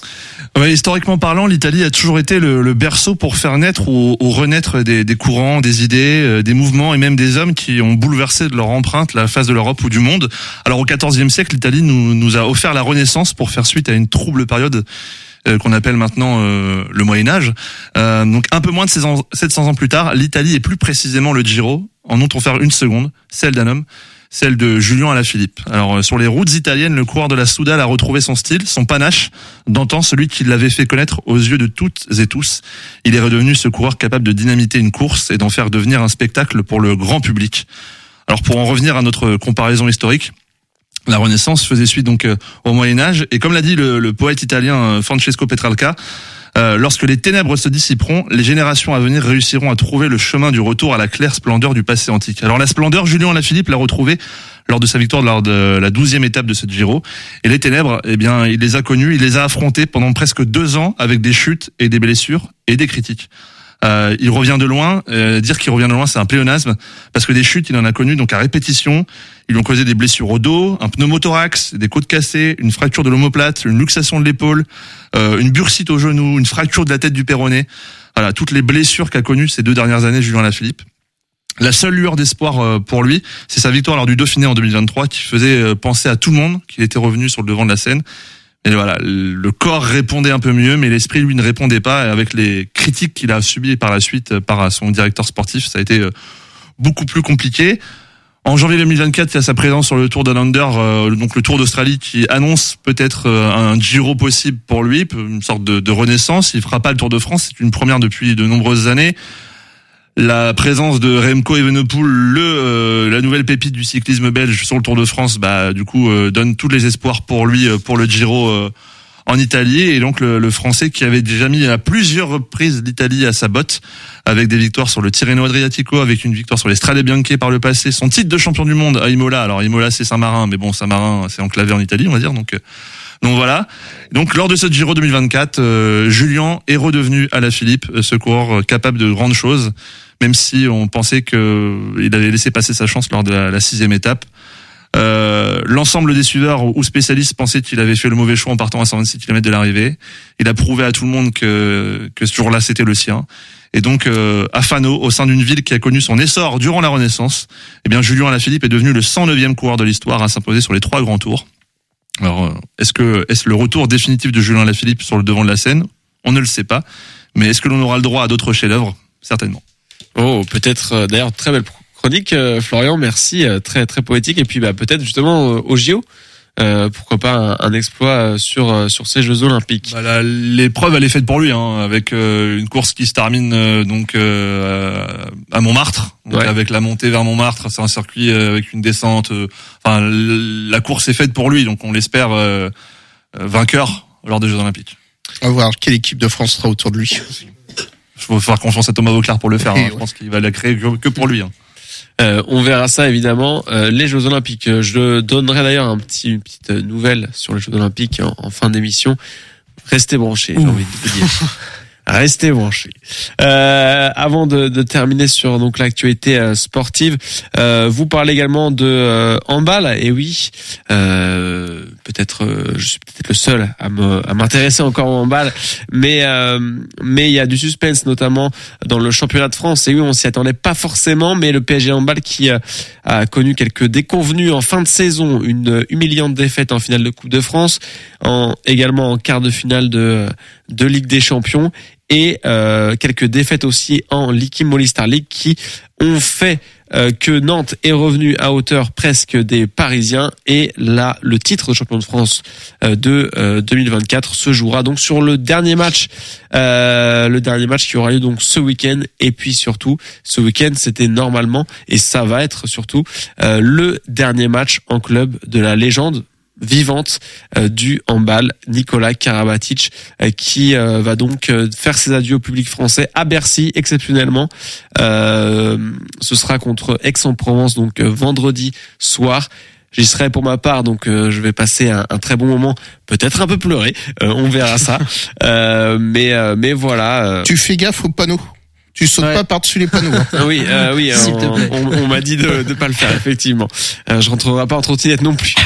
Ouais, historiquement parlant, l'Italie a toujours été le, le berceau pour faire naître ou, ou renaître des, des courants, des idées, euh, des mouvements et même des hommes qui ont bouleversé de leur empreinte la face de l'Europe ou du monde. Alors au quatorzième siècle, l'Italie nous, nous a offert la Renaissance pour faire suite à une trouble période euh, qu'on appelle maintenant euh, le Moyen-Âge. Euh, donc un peu moins de sept cents ans plus tard, l'Italie et plus précisément le Giro en ont offert une seconde, celle d'un homme, celle de Julian Alaphilippe. Alors sur les routes italiennes, le coureur de la Soudal a retrouvé son style, son panache, d'antan, celui qui l'avait fait connaître aux yeux de toutes et tous. Il est redevenu ce coureur capable de dynamiter une course et d'en faire devenir un spectacle pour le grand public. Alors pour en revenir à notre comparaison historique, la Renaissance faisait suite donc au Moyen-Âge, et comme l'a dit le, le poète italien Francesco Petrarca, Euh, lorsque les ténèbres se dissiperont, les générations à venir réussiront à trouver le chemin du retour à la claire splendeur du passé antique. Alors la splendeur, Julian Alaphilippe l'a retrouvée lors de sa victoire lors de la douzième étape de ce Giro. Et les ténèbres, eh bien, il les a connues, il les a affrontées pendant presque deux ans avec des chutes et des blessures et des critiques. Euh, il revient de loin. Euh, dire qu'il revient de loin, c'est un pléonasme, parce que des chutes, il en a connu donc à répétition. Ils lui ont causé des blessures au dos, un pneumothorax, des côtes cassées, une fracture de l'omoplate, une luxation de l'épaule, euh, une bursite au genou, une fracture de la tête du péroné. Voilà, toutes les blessures qu'a connues ces deux dernières années Julian Alaphilippe. La seule lueur d'espoir pour lui, c'est sa victoire lors du Dauphiné en deux mille vingt-trois, qui faisait penser à tout le monde qu'il était revenu sur le devant de la scène. Et voilà, le corps répondait un peu mieux, mais l'esprit, lui, ne répondait pas. Et avec les critiques qu'il a subies par la suite par son directeur sportif, ça a été beaucoup plus compliqué. En janvier deux mille vingt-quatre, il y a sa présence sur le Tour Down Under, euh, donc le Tour d'Australie, qui annonce peut-être euh, un Giro possible pour lui, une sorte de, de renaissance. Il fera pas le Tour de France, c'est une première depuis de nombreuses années. La présence de Remco Evenepoel, le euh, la nouvelle pépite du cyclisme belge sur le Tour de France, bah du coup euh, donne tous les espoirs pour lui euh, pour le Giro euh, en Italie, et donc le, le Français qui avait déjà mis à plusieurs reprises l'Italie à sa botte avec des victoires sur le Tirreno Adriatico, avec une victoire sur les Strade Bianche par le passé, son titre de champion du monde à Imola. Alors Imola c'est Saint-Marin, mais bon Saint-Marin c'est enclavé en Italie on va dire, donc donc voilà. Donc lors de ce Giro deux mille vingt-quatre, euh, Julian est redevenu Alaphilippe, ce coureur capable de grandes choses, même si on pensait que il avait laissé passer sa chance lors de la, la sixième étape. Euh, l'ensemble des suiveurs ou spécialistes pensaient qu'il avait fait le mauvais choix en partant à cent vingt-six kilomètres de l'arrivée. Il a prouvé à tout le monde que que ce jour-là c'était le sien. Et donc euh, à Fano, au sein d'une ville qui a connu son essor durant la Renaissance, eh bien Julian Alaphilippe est devenu le cent neuvième coureur de l'histoire à s'imposer sur les trois grands tours. Alors est-ce que est-ce le retour définitif de Julian Alaphilippe sur le devant de la scène? On ne le sait pas, mais est-ce que l'on aura le droit à d'autres chefs-d'œuvre? Certainement. Oh, peut-être euh, d'ailleurs très belle chronique, euh, Florian, merci, euh, très très poétique, et puis bah peut-être justement euh, au J O, euh, pourquoi pas un, un exploit sur euh, sur ces Jeux Olympiques. Bah, la, l'épreuve elle est faite pour lui, hein, avec euh, une course qui se termine euh, donc euh, à Montmartre, donc ouais. Avec la montée vers Montmartre, c'est un circuit euh, avec une descente. Euh, enfin, la course est faite pour lui, donc on l'espère euh, vainqueur lors des Jeux Olympiques. On va voir quelle équipe de France sera autour de lui. Il faut faire confiance à Thomas Vauclair pour le faire. Hein. Je pense qu'il va la créer que pour lui. Hein. Euh, on verra ça évidemment. Euh, les Jeux Olympiques. Je donnerai d'ailleurs un petit, une petite nouvelle sur les Jeux Olympiques en, en fin d'émission. Restez branchés, j'ai envie de vous dire. Restez branchés. Euh, avant de, de terminer sur donc l'actualité euh, sportive, euh, vous parlez également de euh, handball. Et oui, euh, peut-être, euh, je suis peut-être le seul à me à m'intéresser encore au handball, mais euh, mais il y a du suspense notamment dans le championnat de France. Et oui, on s'y attendait pas forcément, mais le P S G handball qui euh, a connu quelques déconvenues en fin de saison, une humiliante défaite en finale de Coupe de France, en également en quart de finale de de Ligue des Champions, et euh, quelques défaites aussi en Likim Movistar League qui ont fait euh, que Nantes est revenu à hauteur presque des Parisiens, et là le titre de champion de France euh, de euh, deux mille vingt-quatre se jouera donc sur le dernier match euh, le dernier match qui aura lieu donc ce week-end. Et puis surtout ce week-end c'était normalement, et ça va être surtout euh, le dernier match en club de la légende vivante euh, du handball, Nicolas Karabatic, euh, qui euh, va donc euh, faire ses adieux au public français à Bercy exceptionnellement. Euh, ce sera contre Aix-en-Provence, donc euh, vendredi soir. J'y serai pour ma part, donc euh, je vais passer un, un très bon moment, peut-être un peu pleurer, euh, on verra ça. Euh, mais euh, mais voilà. Euh... Tu fais gaffe aux panneaux. Tu sautes Ouais. pas par-dessus les panneaux. Hein. Ah oui, euh, oui, S'il te on, plaît. on, on m'a dit de ne pas le faire, effectivement. Euh, je rentrerai pas en trottinette non plus.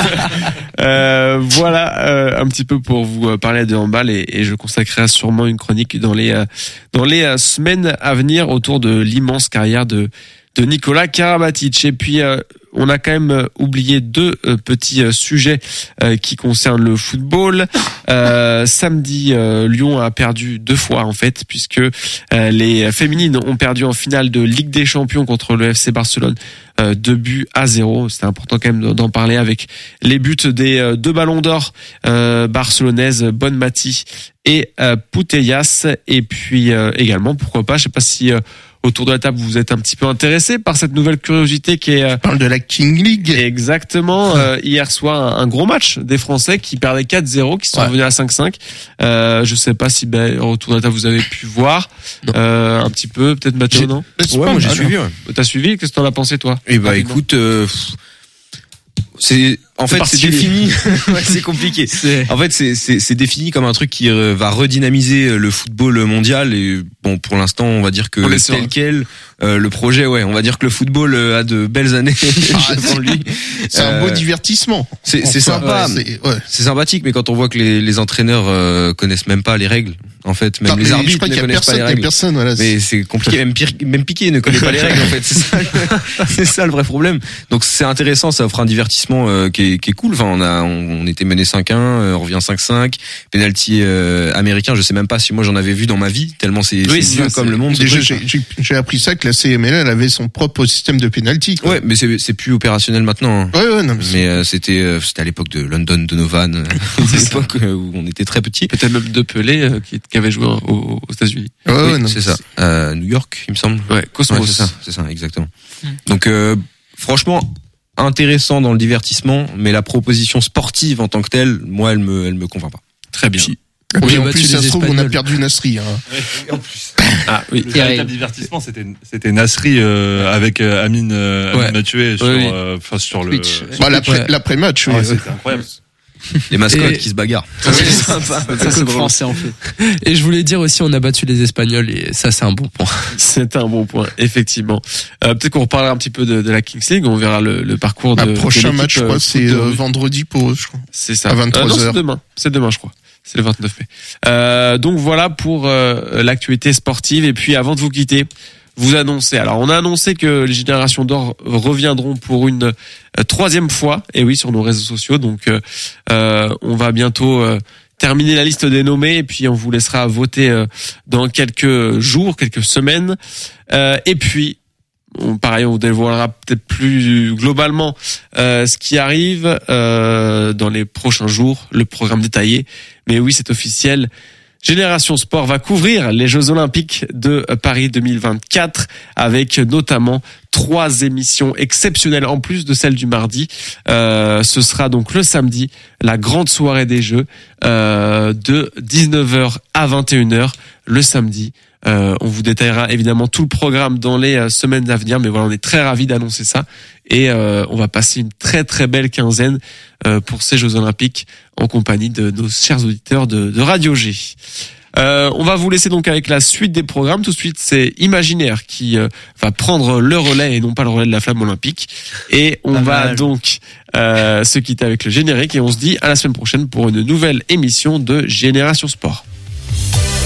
euh, voilà, euh, un petit peu pour vous parler de handball et, et je consacrerai sûrement une chronique dans les euh, dans les euh, semaines à venir autour de l'immense carrière de de Nicolas Karabatic. Et puis euh, on a quand même euh, oublié deux euh, petits euh, sujets euh, qui concernent le football. Euh, samedi, euh, Lyon a perdu deux fois en fait, puisque euh, les féminines ont perdu en finale de Ligue des Champions contre le F C Barcelone, euh, deux buts à zéro. C'était important quand même d'en parler avec les buts des euh, deux ballons d'or euh, barcelonaises, Bonmati et euh, Putellas. Et puis euh, également, pourquoi pas, je sais pas si euh, autour de la table vous êtes un petit peu intéressé par cette nouvelle curiosité qui est euh, On parle de la King League. exactement euh, hier soir un, un gros match des Français qui perdaient quatre zéro, qui sont Ouais. revenus à cinq cinq. Euh, je sais pas si ben, autour de la table vous avez pu voir euh, un petit peu, peut-être Mathieu, J'ai- non? C'est Ouais, pas moi j'ai mal, suivi. hein. Ouais. T'as suivi? Qu'est-ce que t'en as pensé toi? Et bah Rapidement. écoute, euh, pff, c'est en C'est fait c'est particulier. défini. Ouais, c'est compliqué. C'est- En fait, c'est c'est c'est défini comme un truc qui euh, va redynamiser le football mondial et bon pour l'instant, on va dire que On est sûr. tel quel euh, le projet ouais, on va dire que le football euh, a de belles années devant lui. C'est un beau Euh, divertissement. C'est c'est Enfin, sympa. ouais, c'est- ouais. C'est sympathique, mais quand on voit que les, les entraîneurs euh, connaissent même pas les règles, en fait, même Enfin, les mais je arbitres crois ne qu'il y a connaissent pas personne, les il y a règles. personne, voilà. Mais c'est compliqué, même pire, même Piqué ne connaît pas les règles en fait. C'est ça, le- c'est ça le vrai problème. Donc c'est intéressant, ça offre un divertissement euh, qui, est, qui est cool. Enfin, on a, on, on était mené cinq un, euh, on revient cinq cinq, penalty euh, américain. Je sais même pas si moi j'en avais vu dans ma vie, tellement c'est Oui, c'est c'est vieux ça, comme c'est- le monde. ce Déjà, truc. j'ai- j'ai j'ai appris ça que la C M L elle avait son propre système de penalty. quoi. Ouais, mais c'est c'est plus opérationnel maintenant. hein. Ouais, ouais, non, mais c'est- Mais euh, c'était euh, c'était à l'époque de London Donovan, euh, c'est l'époque euh, où on était très petits. Peut-être même de Pelé euh, qui, qui avait joué en- aux, aux États-Unis. ouais, ouais, Oui, non, c'est mais ça. Euh, New York, il me semble. Ouais, Cosmos. Ouais, c'est ça, c'est ça, exactement. Donc, euh, franchement, intéressant dans le divertissement, mais la proposition sportive en tant que telle, moi, elle me, elle me convainc pas. Très bien. Et puis a en battu plus, ça les se trouve, on a Espagnols. perdu Nasri. Hein. En plus. Ah oui. Le Terrible. véritable divertissement, c'était c'était Nasri euh, avec euh, Amine, euh, Amine Ouais. Mathieu sur, Oui, oui. euh, enfin sur le. Twitch. sur Bah, Twitch. l'après- l'après-match, Ah, oui. ouais, c'était incroyable. Les mascottes Et- qui se bagarrent. Ça, c'est sympa. Ça, c'est le drôle. français en fait. Et je voulais dire aussi, on a battu les Espagnols et ça, c'est un bon point. C'est un bon point, effectivement. Euh, peut-être qu'on reparlera un petit peu de, de la Kings League. On verra le, le parcours de. Le prochain de l'équipe, match, je crois, euh, c'est foot de euh, rue. vendredi pour eux, je crois. C'est ça. à vingt-trois Euh, non, heures. c'est demain. C'est demain, je crois. C'est le vingt-neuf mai. Euh, donc voilà pour euh, l'actualité sportive. Et puis avant de vous quitter, vous annoncer. Alors on a annoncé que les Générations d'Or reviendront pour une euh, troisième fois. Et oui, sur nos réseaux sociaux. Donc euh, euh, on va bientôt euh, terminer la liste des nommés. Et puis on vous laissera voter euh, dans quelques jours, quelques semaines. Euh, et puis on, pareil, on vous dévoilera peut-être plus globalement euh, ce qui arrive euh, dans les prochains jours, le programme détaillé. Mais oui, c'est officiel. Génération Sport va couvrir les Jeux Olympiques de Paris deux mille vingt-quatre avec notamment trois émissions exceptionnelles en plus de celle du mardi. Euh, ce sera donc le samedi, la grande soirée des Jeux euh, de dix-neuf heures à vingt et une heures le samedi. Euh, on vous détaillera évidemment tout le programme dans les euh, semaines à venir, mais voilà, on est très ravis d'annoncer ça et euh, on va passer une très très belle quinzaine euh, pour ces Jeux Olympiques en compagnie de nos chers auditeurs de, de Radio G. Euh, on va vous laisser donc avec la suite des programmes. Tout de suite, c'est Imaginaire qui euh, va prendre le relais et non pas le relais de la flamme olympique. Et on Pas va mal. donc euh, se quitter avec le générique et on se dit à la semaine prochaine pour une nouvelle émission de Génération Sport.